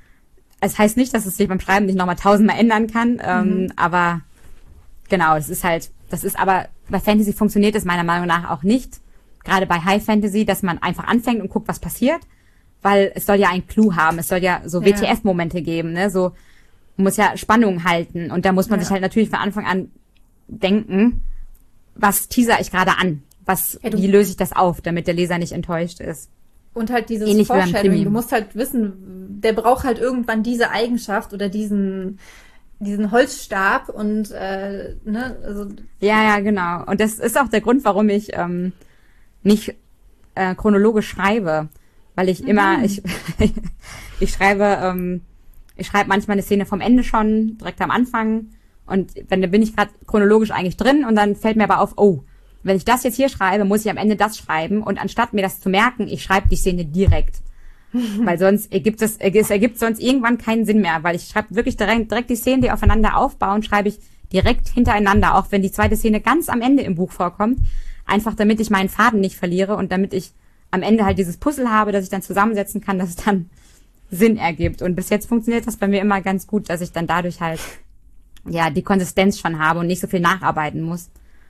Es heißt nicht, dass es sich beim Schreiben nicht nochmal tausendmal ändern kann, ähm, mhm. aber genau, es ist halt, das ist aber, bei Fantasy funktioniert es meiner Meinung nach auch nicht, gerade bei High Fantasy, dass man einfach anfängt und guckt, was passiert, weil es soll ja einen Clou haben, es soll ja so W T F-Momente geben, ne, so, man muss ja Spannung halten und da muss man ja. sich halt natürlich von Anfang an denken, was teaser ich gerade an, was, ja, wie löse ich das auf, damit der Leser nicht enttäuscht ist. Und halt dieses Ähnlich Foreshadowing, du musst halt wissen, der braucht halt irgendwann diese Eigenschaft oder diesen diesen Holzstab und äh, ne, also ja, ja, genau. Und das ist auch der Grund, warum ich ähm, nicht äh, chronologisch schreibe, weil ich mhm. immer ich ich schreibe ähm, ich schreibe manchmal eine Szene vom Ende schon direkt am Anfang und wenn da bin ich gerade chronologisch eigentlich drin und dann fällt mir aber auf, oh, wenn ich das jetzt hier schreibe, muss ich am Ende das schreiben und anstatt mir das zu merken, ich schreibe die Szene direkt. Weil sonst ergibt es, es ergibt sonst irgendwann keinen Sinn mehr, weil ich schreibe wirklich direkt, direkt die Szenen, die aufeinander aufbauen, schreibe ich direkt hintereinander, auch wenn die zweite Szene ganz am Ende im Buch vorkommt, einfach damit ich meinen Faden nicht verliere und damit ich am Ende halt dieses Puzzle habe, das ich dann zusammensetzen kann, dass es dann Sinn ergibt. Und bis jetzt funktioniert das bei mir immer ganz gut, dass ich dann dadurch halt ja die Konsistenz schon habe und nicht so viel nacharbeiten muss.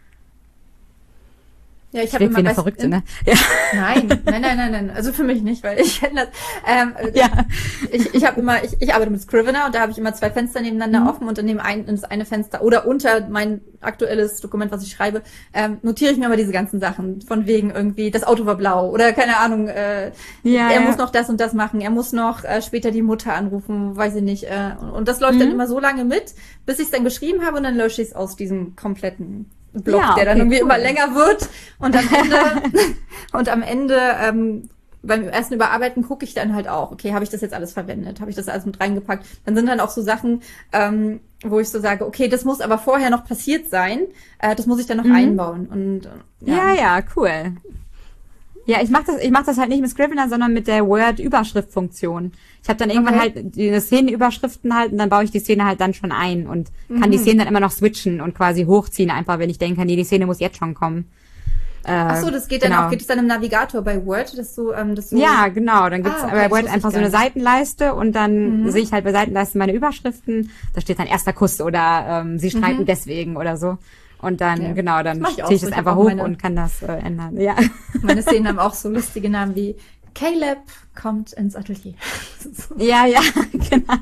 Ja, ich Ich habe wirke wie immer eine bei Verrückte, ne? Ja. Nein, nein, nein, nein, nein. Also für mich nicht, weil ich kenne das. Ähm, Ja. Ich, ich habe immer, ich, ich arbeite mit Scrivener und da habe ich immer zwei Fenster nebeneinander Mhm. offen und in dem einen, in das eine Fenster oder unter mein aktuelles Dokument, was ich schreibe, ähm, notiere ich mir immer diese ganzen Sachen. Von wegen irgendwie, das Auto war blau oder keine Ahnung, äh, Ja, er ja. muss noch das und das machen, er muss noch äh, später die Mutter anrufen, weiß ich nicht. Äh, und, und das läuft Mhm. dann immer so lange mit, bis ich es dann geschrieben habe und dann lösche ich es aus diesem kompletten Block, Ja, der dann okay, irgendwie cool. immer länger wird und am Ende und am Ende ähm, beim ersten Überarbeiten gucke ich dann halt auch, okay, habe ich das jetzt alles verwendet, habe ich das alles mit reingepackt? Dann sind dann auch so Sachen, ähm, wo ich so sage, okay, das muss aber vorher noch passiert sein, äh, das muss ich dann noch Mhm. einbauen und äh, Ja, ja, cool. Ja, ich mach das, ich mach das halt nicht mit Scrivener, sondern mit der Word-Überschriftfunktion. Ich habe dann irgendwann Okay. halt die Szenenüberschriften halt und dann baue ich die Szene halt dann schon ein und kann die Szene dann immer noch switchen und quasi hochziehen, einfach wenn ich denke, nee, die Szene muss jetzt schon kommen. Äh, Ach so, das geht dann genau. auch, geht es dann im Navigator bei Word, dass du, ähm, dass du Ja, genau. Dann gibt's Ah, okay, bei das Word wusste einfach ich so eine gar nicht. Seitenleiste und dann Mhm. sehe ich halt bei Seitenleiste meine Überschriften. Da steht dann erster Kuss oder ähm, sie streiten Mhm. deswegen oder so. Und dann, Ja. genau, Das dann mach ich ziehe auch ich so. das Ich hab einfach auch hoch meine- und kann das äh, ändern. Ja. meine Szenen haben auch so lustige Namen wie Caleb kommt ins Atelier. So, Ja, ja, genau.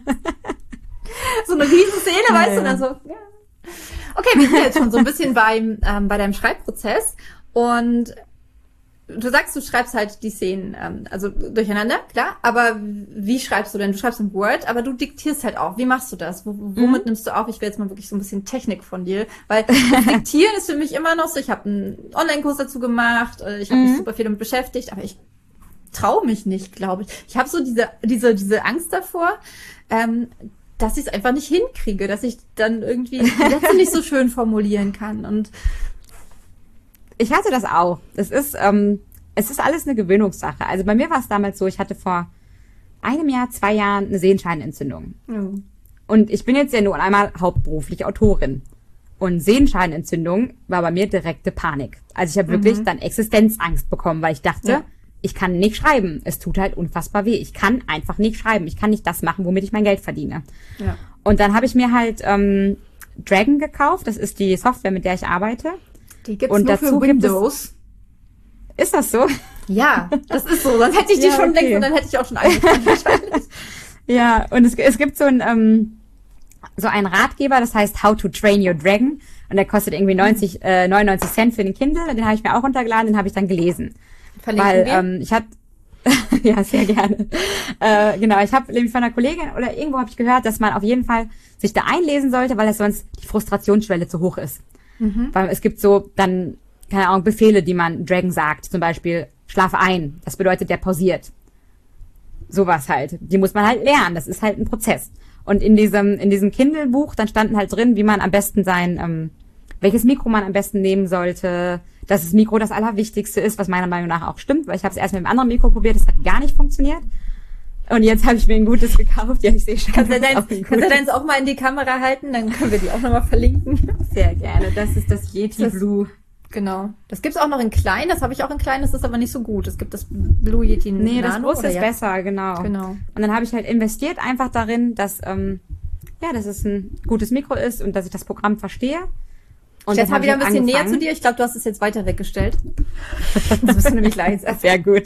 so eine riesen Szene, Ja, weißt du, ja. und dann so, ja. Okay, wir sind jetzt schon so ein bisschen beim, ähm, bei deinem Schreibprozess und du sagst, du schreibst halt die Szenen, ähm, also durcheinander, klar, aber wie schreibst du denn? Du schreibst in Word, aber du diktierst halt auch. Wie machst du das? Wo, womit nimmst du auf? Ich will jetzt mal wirklich so ein bisschen Technik von dir, weil das Diktieren ist für mich immer noch so, ich habe einen Online-Kurs dazu gemacht, äh, ich habe mich Mhm. super viel damit beschäftigt, aber ich traue mich nicht, glaube ich. Ich habe so diese, diese, diese Angst davor, ähm, dass ich es einfach nicht hinkriege, dass ich dann irgendwie die Sätze nicht so schön formulieren kann und Ich hatte das auch. Es ist, ähm, es ist alles eine Gewöhnungssache. Also bei mir war es damals so, ich hatte vor einem Jahr, zwei Jahren eine Sehenscheinentzündung. ja. Und ich bin jetzt ja nun einmal hauptberuflich Autorin. Und Sehenscheinentzündung war bei mir direkte Panik. Also ich habe wirklich dann Existenzangst bekommen, weil ich dachte, Ja. ich kann nicht schreiben. Es tut halt unfassbar weh. Ich kann einfach nicht schreiben. Ich kann nicht das machen, womit ich mein Geld verdiene. Ja. Und dann habe ich mir halt ähm, Dragon gekauft. Das ist die Software, mit der ich arbeite. Die gibt's Und nur dazu für gibt es- Windows. Ist das so? Ja, das ist so. Sonst hätte ich die Ja, schon okay. längst und dann hätte ich auch schon angefangen wahrscheinlich. Ja, und es, es gibt so ein ähm, so einen Ratgeber, das heißt How to Train Your Dragon. Und der kostet irgendwie neunzig, äh, neunundneunzig Cent für den Kindle. Den habe ich mir auch runtergeladen, den habe ich dann gelesen. Verlinken Weil wir. ähm, ich hatte ja, sehr gerne. Äh, genau, ich habe nämlich von einer Kollegin oder irgendwo habe ich gehört, dass man auf jeden Fall sich da einlesen sollte, weil es sonst die Frustrationsschwelle zu hoch ist. Mhm. Weil es gibt so dann, keine Ahnung, Befehle, die man Dragon sagt. Zum Beispiel, schlafe ein. Das bedeutet, der pausiert. Sowas halt. Die muss man halt lernen. Das ist halt ein Prozess. Und in diesem, in diesem Kindle-Buch, dann standen halt drin, wie man am besten sein, ähm, welches Mikro man am besten nehmen sollte, dass das Mikro das Allerwichtigste ist, was meiner Meinung nach auch stimmt, weil ich habe es erst mit einem anderen Mikro probiert, das hat gar nicht funktioniert. Und jetzt habe ich mir ein gutes gekauft. Ja, ich sehe schon. Kannst du das ist deins, auch ein kannst du gutes. deins auch mal in die Kamera halten? Dann können wir die auch nochmal verlinken. Sehr gerne. Das ist das Yeti Das- Blue. Genau. Das gibt's auch noch in klein. Das habe ich auch in klein. Das ist aber nicht so gut. Es gibt das Blue Yeti Nee, das Nano, große oder ist ja? besser, genau. Genau. Und dann habe ich halt investiert einfach darin, dass, ähm, ja, dass es ein gutes Mikro ist und dass ich das Programm verstehe. Und Jetzt dann mal hab wieder ich ein bisschen näher zu angefangen. dir. Ich glaube, du hast es jetzt weiter weggestellt. Das bist du nämlich leiser. Sehr gut.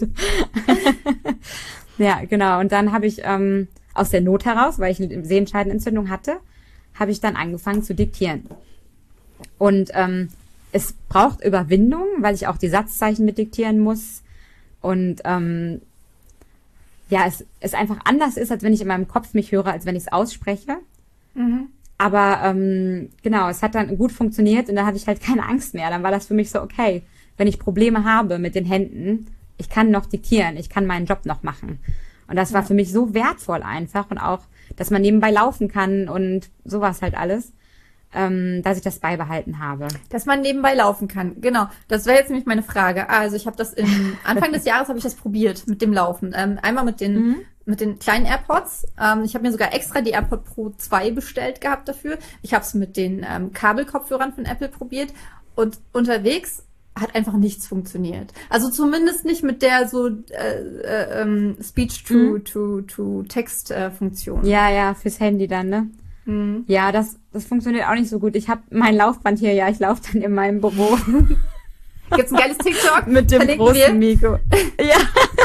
Ja, genau. Und dann habe ich ähm, aus der Not heraus, weil ich eine Sehenscheidenentzündung hatte, habe ich dann angefangen zu diktieren. Und ähm, es braucht Überwindung, weil ich auch die Satzzeichen mit diktieren muss. Und ähm, ja, es, es einfach anders ist, als wenn ich in meinem Kopf mich höre, als wenn ich es ausspreche. Mhm. Aber ähm, genau, es hat dann gut funktioniert und dann hatte ich halt keine Angst mehr. Dann war das für mich so, okay, wenn ich Probleme habe mit den Händen, ich kann noch diktieren, ich kann meinen Job noch machen. Und das war Ja. für mich so wertvoll einfach und auch, dass man nebenbei laufen kann und sowas halt alles, ähm, dass ich das beibehalten habe. Dass man nebenbei laufen kann. Genau. Das wäre jetzt nämlich meine Frage. Also ich habe das im Anfang des Jahres habe ich das probiert mit dem Laufen. Ähm, einmal mit den Mhm. mit den kleinen AirPods. Ähm, ich habe mir sogar extra die AirPod Pro zwei bestellt gehabt dafür. Ich habe es mit den ähm, Kabelkopfhörern von Apple probiert und unterwegs hat einfach nichts funktioniert. Also zumindest nicht mit der so äh, äh, ähm, Speech-to-to-to-Text-Funktion. Ja, ja, fürs Handy dann, ne? Mhm. Ja, das, das funktioniert auch nicht so gut. Ich habe mein Laufband hier, ja, ich laufe dann in meinem Büro. Gibt's ein geiles TikTok? Mit dem großen Mikro. Ja.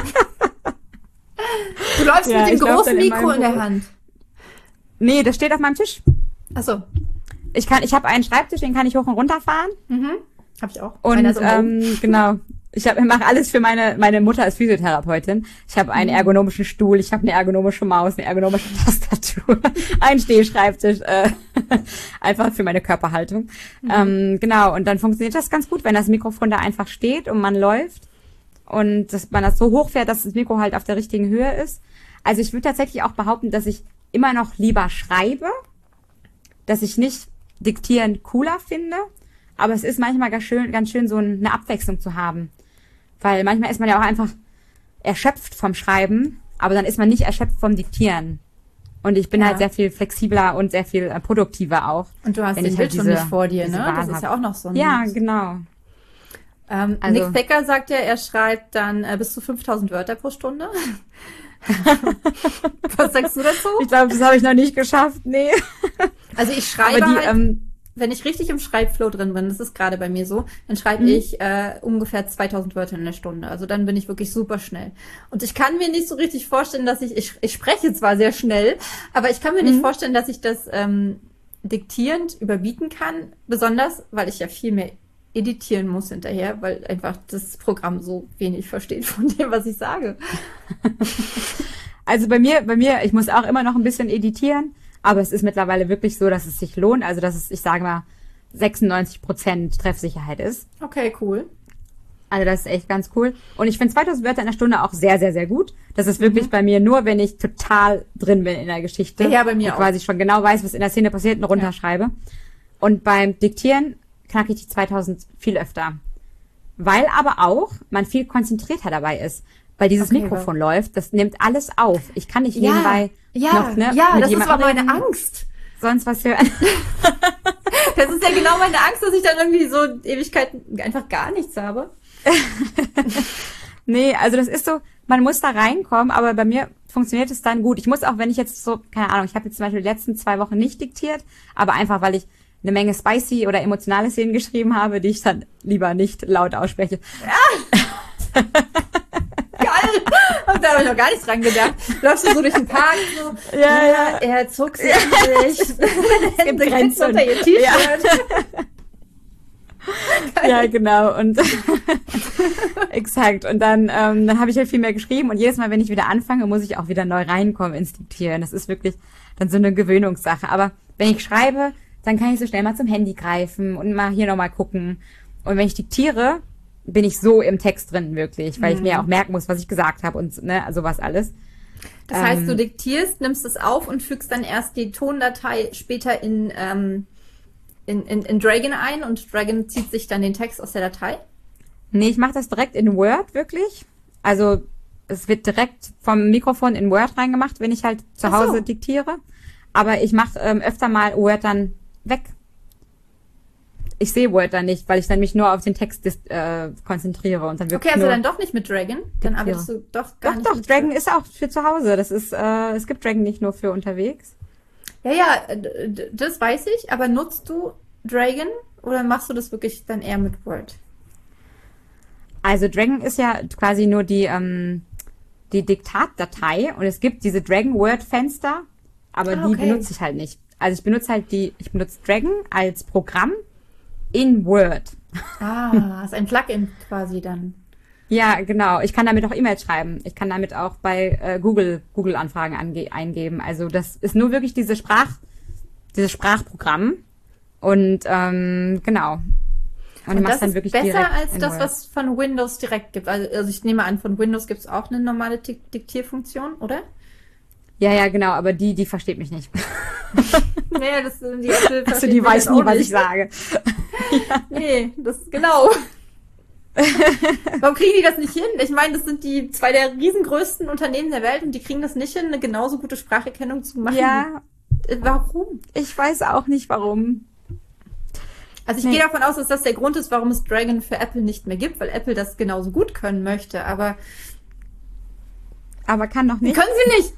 Du läufst ja, mit dem großen Mikro in, in der Hand. Nee, das steht auf meinem Tisch. Ach so. Ich kann, ich habe einen Schreibtisch, den kann ich hoch und runter fahren. Mhm. Hab ich auch. Und ähm, genau, ich habe, mache alles für meine, meine Mutter ist Physiotherapeutin. Ich habe einen ergonomischen Stuhl, ich habe eine ergonomische Maus, eine ergonomische Tastatur, einen Stehschreibtisch, äh, einfach für meine Körperhaltung. Mhm. Ähm, genau, und dann funktioniert das ganz gut, wenn das Mikrofon da einfach steht und man läuft und dass man das so hochfährt, dass das Mikro halt auf der richtigen Höhe ist. Also ich würde tatsächlich auch behaupten, dass ich immer noch lieber schreibe, dass ich nicht diktieren cooler finde. Aber es ist manchmal ganz schön, ganz schön so eine Abwechslung zu haben. Weil manchmal ist man ja auch einfach erschöpft vom Schreiben, aber dann ist man nicht erschöpft vom Diktieren. Und ich bin ja. halt sehr viel flexibler und sehr viel äh, produktiver auch. Und du hast den halt Bildschirm nicht vor dir, ne? Das ist ja auch noch so ein... Ja, genau. Ähm, also, Nick Becker sagt ja, er schreibt dann äh, bis zu fünftausend Wörter pro Stunde. Was sagst du dazu? Ich glaube, das habe ich noch nicht geschafft, nee. Also ich schreibe aber die, halt... Ähm, wenn ich richtig im Schreibflow drin bin, das ist gerade bei mir so, dann schreibe mhm. ich äh, ungefähr zweitausend Wörter in der Stunde. Also dann bin ich wirklich super schnell. Und ich kann mir nicht so richtig vorstellen, dass ich, ich, ich spreche zwar sehr schnell, aber ich kann mir mhm. nicht vorstellen, dass ich das ähm, diktierend überbieten kann. Besonders, weil ich ja viel mehr editieren muss hinterher, weil einfach das Programm so wenig versteht von dem, was ich sage. Also bei mir, bei mir, ich muss auch immer noch ein bisschen editieren. Aber es ist mittlerweile wirklich so, dass es sich lohnt. Also, dass es, ich sage mal, sechsundneunzig Prozent Treffsicherheit ist. Okay, cool. Also, das ist echt ganz cool. Und ich finde zweitausend Wörter in der Stunde auch sehr, sehr, sehr gut. Das ist wirklich mhm. bei mir nur, wenn ich total drin bin in der Geschichte. Ja, bei mir und auch. quasi schon genau weiß, was in der Szene passiert und runterschreibe. Ja. Und beim Diktieren knacke ich die zweitausend viel öfter. Weil aber auch man viel konzentrierter dabei ist. Weil dieses okay, Mikrofon wow. läuft, das nimmt alles auf. Ich kann nicht ja, nebenbei ja, noch, ne, ja, das ist aber meine Angst. Sonst was hören. Das ist ja genau meine Angst, dass ich dann irgendwie so Ewigkeiten einfach gar nichts habe. Nee, also das ist so, man muss da reinkommen, aber bei mir funktioniert es dann gut. Ich muss auch, wenn ich jetzt so, keine Ahnung, ich habe jetzt zum Beispiel die letzten zwei Wochen nicht diktiert, aber einfach, weil ich eine Menge spicy oder emotionale Szenen geschrieben habe, die ich dann lieber nicht laut ausspreche. Ja. Geil! Und da habe ich noch gar nicht dran gedacht. Läufst du so durch den Park, so, ja, ja. Er zog sich ja. sich. Es gibt Grenzen unter ihr T-Shirt. Ja. Ja, genau. Und exakt. Und dann, ähm, dann habe ich halt viel mehr geschrieben. Und jedes Mal, wenn ich wieder anfange, muss ich auch wieder neu reinkommen ins Diktieren. Das ist wirklich dann so eine Gewöhnungssache. Aber wenn ich schreibe, dann kann ich so schnell mal zum Handy greifen und mal hier nochmal gucken. Und wenn ich diktiere, bin ich so im Text drin wirklich, weil mhm. ich mir auch merken muss, was ich gesagt habe und ne, sowas alles. Das ähm, heißt, du diktierst, nimmst es auf und fügst dann erst die Tondatei später in, ähm, in, in, in Dragon ein und Dragon zieht sich dann den Text aus der Datei? Nee, ich mache das direkt in Word wirklich. Also es wird direkt vom Mikrofon in Word reingemacht, wenn ich halt zu Hause so. diktiere. Aber ich mache ähm, öfter mal Word dann weg. Ich sehe Word dann nicht, weil ich dann mich nur auf den Text äh, konzentriere und dann wirklich Okay, also nur dann doch nicht mit Dragon? Dann arbeitest du doch gar doch, nicht Doch, mit doch, Dragon ist auch für zu Hause. Das ist, äh, es gibt Dragon nicht nur für unterwegs. Ja, ja, das weiß ich, aber nutzt du Dragon oder machst du das wirklich dann eher mit Word? Also Dragon ist ja quasi nur die, ähm, die Diktatdatei und es gibt diese Dragon Word Fenster, aber ah, die okay. benutze ich halt nicht. Also ich benutze halt die, ich benutze Dragon als Programm in Word. Ah, ist ein Plugin quasi dann. Ja, genau. Ich kann damit auch E-Mails schreiben. Ich kann damit auch bei äh, Google Google Anfragen ange- eingeben. Also das ist nur wirklich diese Sprach, dieses Sprachprogramm. Und ähm, genau. Und, und das dann ist wirklich besser als das, Word. Was von Windows direkt gibt. Also, also ich nehme an, von Windows gibt es auch eine normale Dik- Diktierfunktion, oder? Ja, ja, genau. Aber die, die versteht mich nicht. Nee, das sind die Apple. Also die weiß nie, was ich sage. Ja. Nee, das genau. Warum kriegen die das nicht hin? Ich meine, das sind die zwei der riesengrößten Unternehmen der Welt und die kriegen das nicht hin, eine genauso gute Spracherkennung zu machen. Ja. Warum? Ich weiß auch nicht, warum. Also ich Nee. gehe davon aus, dass das der Grund ist, warum es Dragon für Apple nicht mehr gibt, weil Apple das genauso gut können möchte, aber Aber kann doch nicht. können sie nicht.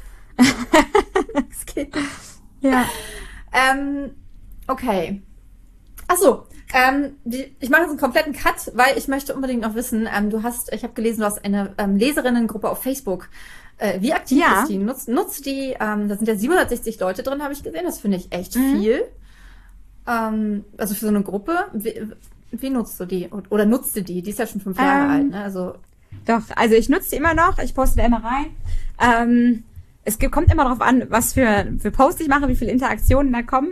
Das geht nicht. Ja. Ähm, okay. Ach so, ähm, die, ich mache jetzt einen kompletten Cut, weil ich möchte unbedingt noch wissen, ähm, du hast, ich habe gelesen, du hast eine ähm, Leserinnengruppe auf Facebook. Äh, wie aktiv Ja. ist die? Nutzt, nutzt die, ähm, da sind ja siebenhundertsechzig Leute drin, habe ich gesehen, das finde ich echt Mhm. viel. Ähm, also für so eine Gruppe, wie, wie nutzt du die? Oder nutzt du die? Die ist ja schon fünf Jahre Ähm, alt, ne? Also, Doch, also ich nutze die immer noch, ich poste da immer rein. Ähm, es gibt, kommt immer darauf an, was für, für Posts ich mache, wie viele Interaktionen da kommen.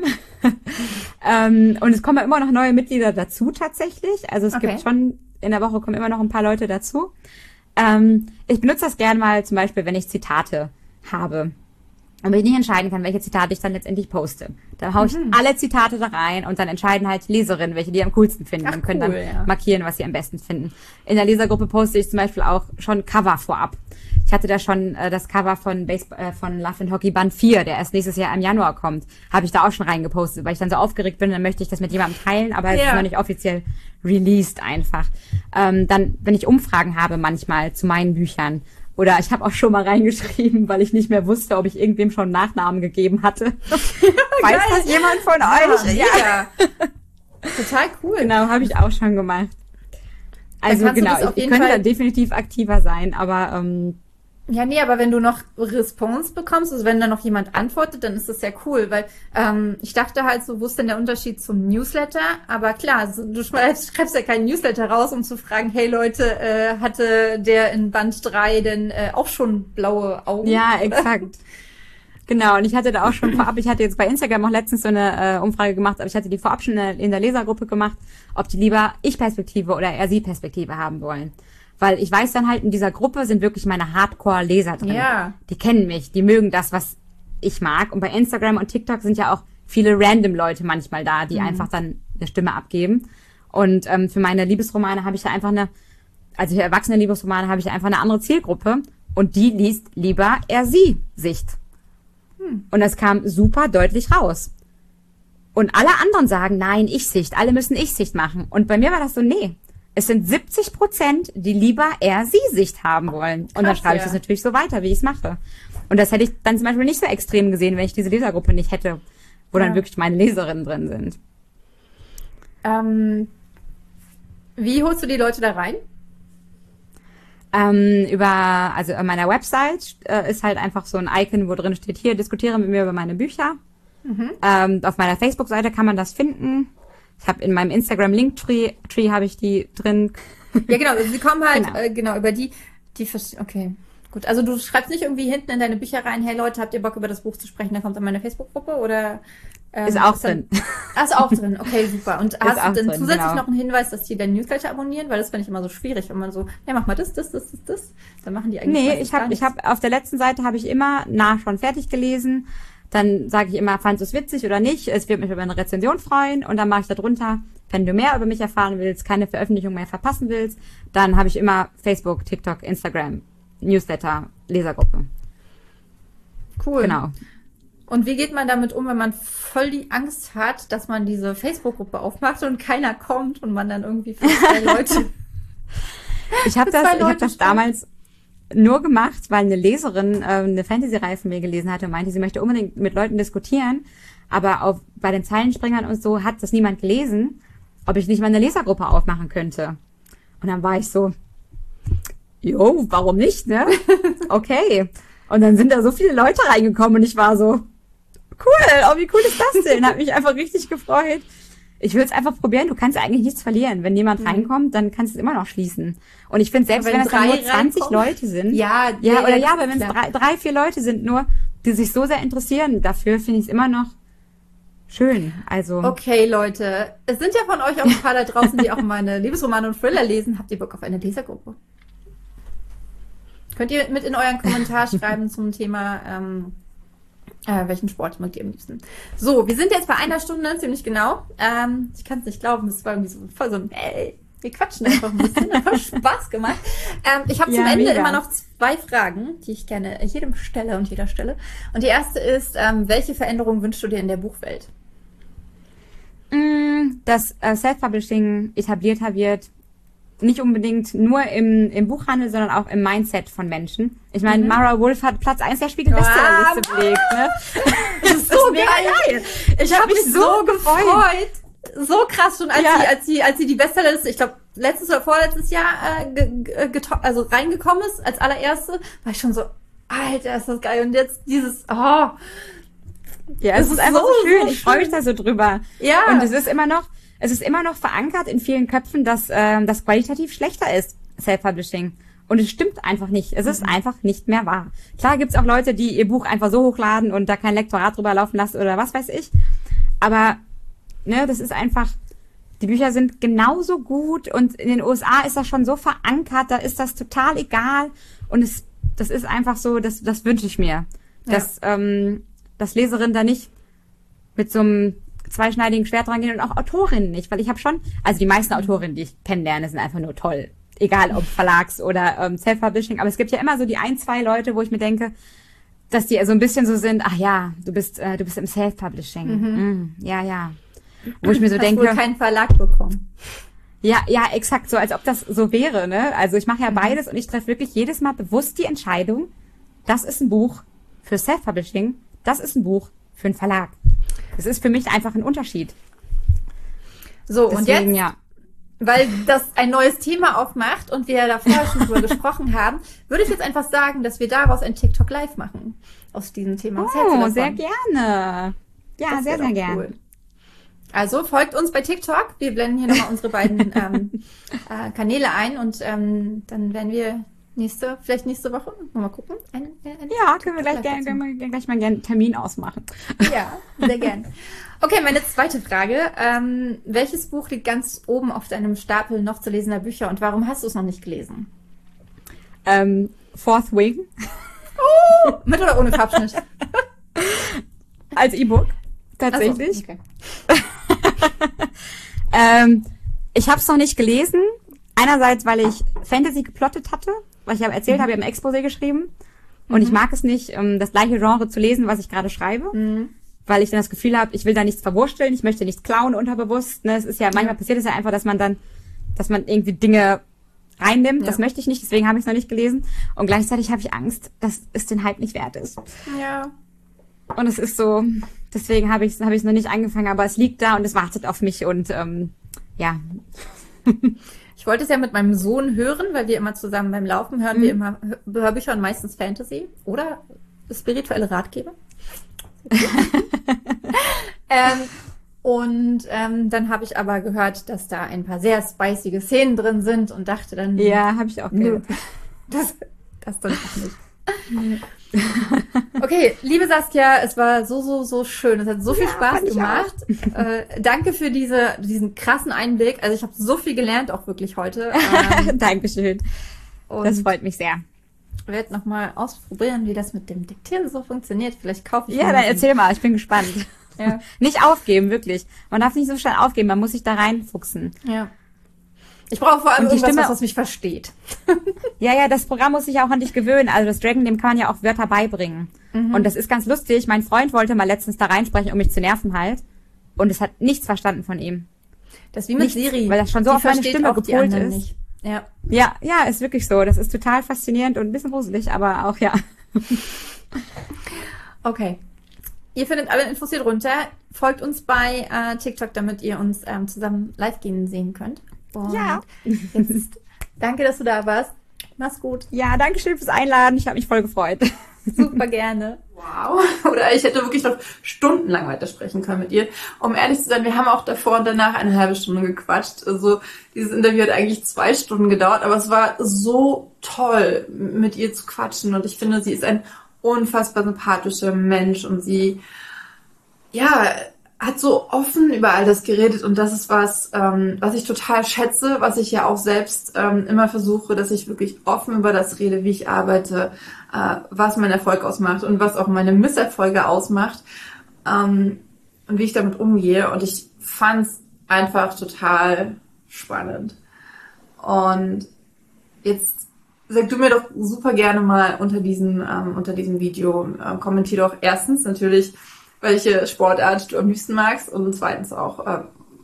ähm, und es kommen immer noch neue Mitglieder dazu tatsächlich. Also es Okay. gibt schon, in der Woche kommen immer noch ein paar Leute dazu. Ähm, ich benutze das gerne mal zum Beispiel, wenn ich Zitate habe. Und wenn ich nicht entscheiden kann, welche Zitate ich dann letztendlich poste. Dann haue ich Mhm. alle Zitate da rein und dann entscheiden halt Leserinnen, welche die am coolsten finden Ach, und können cool, dann ja. markieren, was sie am besten finden. In der Lesergruppe poste ich zum Beispiel auch schon Cover vorab. Ich hatte da schon äh, das Cover von Base äh, von Love and Hockey Band vier, der erst nächstes Jahr im Januar kommt. Habe ich da auch schon reingepostet, weil ich dann so aufgeregt bin, dann möchte ich das mit jemandem teilen, aber es Ja. ist noch nicht offiziell released einfach. Ähm, dann, wenn ich Umfragen habe manchmal zu meinen Büchern, oder ich habe auch schon mal reingeschrieben, weil ich nicht mehr wusste, ob ich irgendwem schon einen Nachnamen gegeben hatte. Weiß das jemand von euch? ja. Total cool. Genau, habe ich auch schon gemacht. Also kannst du genau, das auf ich, ich jeden könnte Fall- da definitiv aktiver sein, aber ähm, Ja, nee, aber wenn du noch Response bekommst, also wenn da noch jemand antwortet, dann ist das ja cool, weil ähm, ich dachte halt so, wo ist denn der Unterschied zum Newsletter? Aber klar, so, du schreibst, schreibst ja keinen Newsletter raus, um zu fragen, hey Leute, äh, hatte der in Band drei denn äh, auch schon blaue Augen? ja, exakt. Genau, und ich hatte da auch schon vorab, ich hatte jetzt bei Instagram auch letztens so eine äh, Umfrage gemacht, aber ich hatte die vorab schon in der, in der Lesergruppe gemacht, ob die lieber Ich-Perspektive oder eher Sie-Perspektive haben wollen. Weil ich weiß dann halt, in dieser Gruppe sind wirklich meine Hardcore-Leser drin. Ja. Die kennen mich, die mögen das, was ich mag. Und bei Instagram und TikTok sind ja auch viele random Leute manchmal da, die einfach dann eine Stimme abgeben. Und ähm, für meine Liebesromane habe ich da einfach eine, also für erwachsene Liebesromane habe ich da einfach eine andere Zielgruppe. Und die liest lieber eher Sie-Sicht. Und das kam super deutlich raus. Und alle anderen sagen, nein, Ich-Sicht, alle müssen Ich-Sicht machen. Und bei mir war das so, nee. Es sind siebzig Prozent, die lieber eher Sie-Sicht haben wollen. Und dann Krass, schreibe ich ja. das natürlich so weiter, wie ich es mache. Und das hätte ich dann zum Beispiel nicht so extrem gesehen, wenn ich diese Lesergruppe nicht hätte, wo Ja. dann wirklich meine Leserinnen drin sind. Ähm, wie holst du die Leute da rein? Ähm, über, also an meiner Website äh, ist halt einfach so ein Icon, wo drin steht, hier, diskutiere mit mir über meine Bücher. Ähm, auf meiner Facebook-Seite kann man das finden. Ich habe in meinem Instagram-Linktree Tree habe ich die drin. Ja, genau, also sie kommen halt, Genau. äh, genau, über die, die, vers- okay, gut. Also du schreibst nicht irgendwie hinten in deine Bücher rein, hey Leute, habt ihr Bock über das Buch zu sprechen, dann kommt in meine Facebook-Gruppe oder? Ähm, Ist auch dann- drin. Ah, ist auch drin, okay, super. Und hast auch du dann drin, zusätzlich genau. noch einen Hinweis, dass die deinen Newsletter abonnieren? Weil das finde ich immer so schwierig, wenn man so, ja, mach mal das, das, das, das, das. Dann machen die eigentlich Nee, meistens ich gar habe ich nichts. hab, auf der letzten Seite habe ich immer nach schon fertig gelesen. Dann sage ich immer, fandest du es witzig oder nicht? Es wird mich über eine Rezension freuen. Und dann mache ich da drunter, wenn du mehr über mich erfahren willst, keine Veröffentlichung mehr verpassen willst, dann habe ich immer Facebook, TikTok, Instagram, Newsletter, Lesergruppe. Cool. Genau. Und wie geht man damit um, wenn man voll die Angst hat, dass man diese Facebook-Gruppe aufmacht und keiner kommt und man dann irgendwie für zwei Leute... Ich habe Für das, zwei ich hab Leute das schreiben. damals nur gemacht, weil eine Leserin äh, eine Fantasy-Reihe von mir gelesen hatte und meinte, sie möchte unbedingt mit Leuten diskutieren, aber auf, bei den Zeilenspringern und so hat das niemand gelesen, ob ich nicht mal eine Lesergruppe aufmachen könnte. Und dann war ich so, jo, warum nicht, ne? Okay. Und dann sind da so viele Leute reingekommen und ich war so, cool, oh, wie cool ist das denn? Hat mich einfach richtig gefreut. Ich will es einfach probieren. Du kannst eigentlich nichts verlieren. Wenn jemand reinkommt, dann kannst du es immer noch schließen. Und ich finde, selbst Aber wenn wenn es dann nur drei zwanzig reinkommen- Leute sind, Ja, ja, ja, oder ja, ja, das aber ist wenn es klar. drei, drei, vier Leute sind nur, die sich so sehr interessieren, dafür finde ich es immer noch schön. Also, Okay, Leute, es sind ja von euch auch ein paar da draußen, die auch meine Liebesromane und Thriller lesen. Habt ihr Bock auf eine Lesergruppe? Könnt ihr mit in euren Kommentar schreiben zum Thema, ähm, äh, welchen Sport mögt ihr am liebsten? So, wir sind jetzt bei einer Stunde, ziemlich genau. Ähm, ich kann es nicht glauben, es war irgendwie so voll so ein, ey, wir quatschen einfach ein bisschen, hat voll Spaß gemacht. Ähm, ich habe Ja, zum Ende mega. immer noch zwei Fragen, die ich gerne jedem stelle und jeder stelle. Und die erste ist, ähm, welche Veränderung wünschst du dir in der Buchwelt? mh, gucken, dass äh, Self-Publishing etablierter wird. Nicht unbedingt nur im, im Buchhandel, sondern auch im Mindset von Menschen. Ich meine, mhm. Mara Wolf hat Platz eins der Spiegel-Bestsellerliste wow. belegt. Ne? Das ist so geil. geil. Ich habe mich so gefreut. gefreut. So krass schon, als ja. sie, als sie, als sie die Bestsellerliste, ich glaube, letztes oder vorletztes Jahr äh, ge, ge, also reingekommen ist, als allererste, war ich schon so, Alter, ist das geil. Und jetzt dieses, oh. Ja, es, es ist, ist einfach so, so schön. So ich freue mich da so drüber. Ja. Und es ist immer noch, es ist immer noch verankert in vielen Köpfen, dass ähm, das qualitativ schlechter ist, Self-Publishing. Und es stimmt einfach nicht. Es ist mhm. einfach nicht mehr wahr. Klar gibt's auch Leute, die ihr Buch einfach so hochladen und da kein Lektorat drüber laufen lassen oder was weiß ich. Aber ne, das ist einfach, die Bücher sind genauso gut und in den U S A ist das schon so verankert, da ist das total egal. Und es, das ist einfach so, das, das wünsche ich mir. Ja. Dass, ähm, dass Leserinnen da nicht mit so einem zweischneidigen Schwert rangehen und auch Autorinnen nicht, weil ich habe schon, also die meisten Autorinnen, die ich kennenlerne, sind einfach nur toll. Egal ob Verlags- oder ähm, Self-Publishing, aber es gibt ja immer so die ein, zwei Leute, wo ich mir denke, dass die so ein bisschen so sind, ach ja, du bist äh, du bist im Self-Publishing. Mhm. Mm, ja, ja. Wo ich mir so Hast denke, wohl keinen Verlag bekommen. Ja, ja, exakt, so als ob das so wäre, ne? Also ich mache ja beides und ich treffe wirklich jedes Mal bewusst die Entscheidung, das ist ein Buch für Self-Publishing, das ist ein Buch für einen Verlag. Das ist für mich einfach ein Unterschied. So, Deswegen, und jetzt, ja. weil das ein neues Thema aufmacht und wir da vorher schon drüber gesprochen haben, würde ich jetzt einfach sagen, dass wir daraus ein TikTok Live machen. Aus diesem Thema. Was hältst du Oh, davon? sehr gerne. Ja, Das sehr, wäre sehr doch gerne. cool. Also folgt uns bei TikTok. Wir blenden hier nochmal unsere beiden ähm, äh, Kanäle ein und ähm, dann werden wir nächste, vielleicht nächste Woche, mal gucken. Ein, ein Ja, können wir gleich, gerne, können wir gleich mal gerne einen Termin ausmachen. Ja, sehr gern. Okay, meine zweite Frage. Ähm, welches Buch liegt ganz oben auf deinem Stapel noch zu lesender Bücher und warum hast du es noch nicht gelesen? Ähm, Fourth Wing. Oh, mit oder ohne Farbschnitt? Als E-Book, tatsächlich. Ach so, okay. ähm, ich habe es noch nicht gelesen. Einerseits, weil ich Fantasy geplottet hatte, weil ich ja erzählt mhm. habe, ich habe ein Exposé geschrieben. Und mhm. ich mag es nicht, um das gleiche Genre zu lesen, was ich gerade schreibe. Mhm. Weil ich dann das Gefühl habe, ich will da nichts verwursteln, ich möchte nichts klauen unterbewusst. Ne? Es ist ja, manchmal passiert es ja einfach, dass man dann, dass man irgendwie Dinge reinnimmt. Ja. Das möchte ich nicht, deswegen habe ich es noch nicht gelesen. Und gleichzeitig habe ich Angst, dass es den Hype nicht wert ist. Ja. Und es ist so, deswegen habe ich es hab ich noch nicht angefangen, aber es liegt da und es wartet auf mich und ähm, ja. Ich wollte es ja mit meinem Sohn hören, weil wir immer zusammen beim Laufen hören, mhm. wir immer Hörbücher und meistens Fantasy oder spirituelle Ratgeber. ähm, und ähm, dann habe ich aber gehört, dass da ein paar sehr spicige Szenen drin sind und dachte dann... Ja, habe ich auch gehört. Das, das dann auch nicht. Okay, liebe Saskia, es war so, so, so schön. Es hat so viel ja, Spaß gemacht. Äh, danke für diese, diesen krassen Einblick. Also ich habe so viel gelernt, auch wirklich heute. Ähm, Dankeschön. Das freut mich sehr. Ich werde nochmal ausprobieren, wie das mit dem Diktieren so funktioniert. Vielleicht kaufe ich... Ja, dann erzähl mal. Ich bin gespannt. Ja. Nicht aufgeben, wirklich. Man darf nicht so schnell aufgeben. Man muss sich da reinfuchsen. Ja. Ich brauche vor allem und die irgendwas, Stimme, was mich versteht. Ja, ja, das Programm muss sich auch an dich gewöhnen. Also das Dragon, dem kann man ja auch Wörter beibringen. Mhm. Und das ist ganz lustig. Mein Freund wollte mal letztens da reinsprechen, um mich zu nerven halt. Und es hat nichts verstanden von ihm. Das ist wie mit nichts, Siri. weil das schon so die auf meine Stimme gepolt ist. Nicht. Ja. ja, ja, ist wirklich so. Das ist total faszinierend und ein bisschen gruselig, aber auch ja. Okay. Ihr findet alle Infos hier drunter. Folgt uns bei äh, TikTok, damit ihr uns ähm, zusammen live gehen sehen könnt. Und ja. Jetzt, danke, dass du da warst. Mach's gut. Ja, danke schön fürs Einladen. Ich habe mich voll gefreut. Super gerne. Wow. Oder ich hätte wirklich noch stundenlang weitersprechen können mit ihr. Um ehrlich zu sein, wir haben auch davor und danach eine halbe Stunde gequatscht. Also dieses Interview hat eigentlich zwei Stunden gedauert, aber es war so toll, mit ihr zu quatschen. Und ich finde, sie ist ein unfassbar sympathischer Mensch und sie, ja, hat so offen über all das geredet und das ist was, ähm, was ich total schätze, was ich ja auch selbst ähm, immer versuche, dass ich wirklich offen über das rede, wie ich arbeite, äh, was mein Erfolg ausmacht und was auch meine Misserfolge ausmacht ähm, und wie ich damit umgehe und ich fand es einfach total spannend. Und jetzt sag du mir doch super gerne mal unter diesem, ähm, unter diesem Video, äh, kommentier doch erstens natürlich, welche Sportart du am liebsten magst und zweitens auch, äh,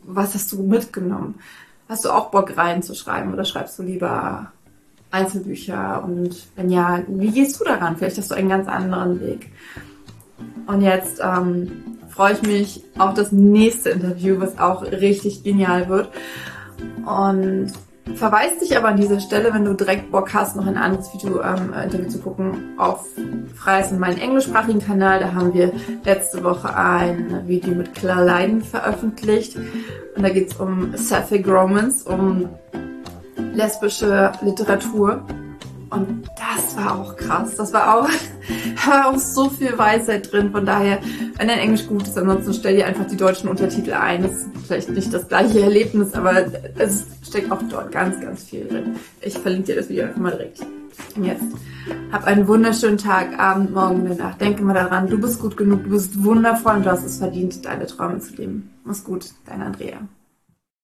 was hast du mitgenommen? Hast du auch Bock reinzuschreiben oder schreibst du lieber Einzelbücher? Und wenn ja, wie gehst du daran? Vielleicht hast du einen ganz anderen Weg. Und jetzt ähm, freue ich mich auf das nächste Interview, was auch richtig genial wird. Und verweist dich aber an dieser Stelle, wenn du direkt Bock hast, noch ein anderes Video, ähm, Interview zu gucken, auf Freies und meinen englischsprachigen Kanal. Da haben wir letzte Woche ein Video mit Claire Lydon veröffentlicht. Und da geht es um Sapphic Romance, um lesbische Literatur. Und das war auch krass. Das war auch, da war auch so viel Weisheit drin. Von daher, wenn dein Englisch gut ist, ansonsten stell dir einfach die deutschen Untertitel ein. Das ist vielleicht nicht das gleiche Erlebnis, aber es steckt auch dort ganz, ganz viel drin. Ich verlinke dir das Video einfach mal direkt. Und jetzt, hab einen wunderschönen Tag, Abend, Morgen, Nacht. Denke mal daran, du bist gut genug, du bist wundervoll und du hast es verdient, deine Träume zu leben. Mach's gut, deine Andrea.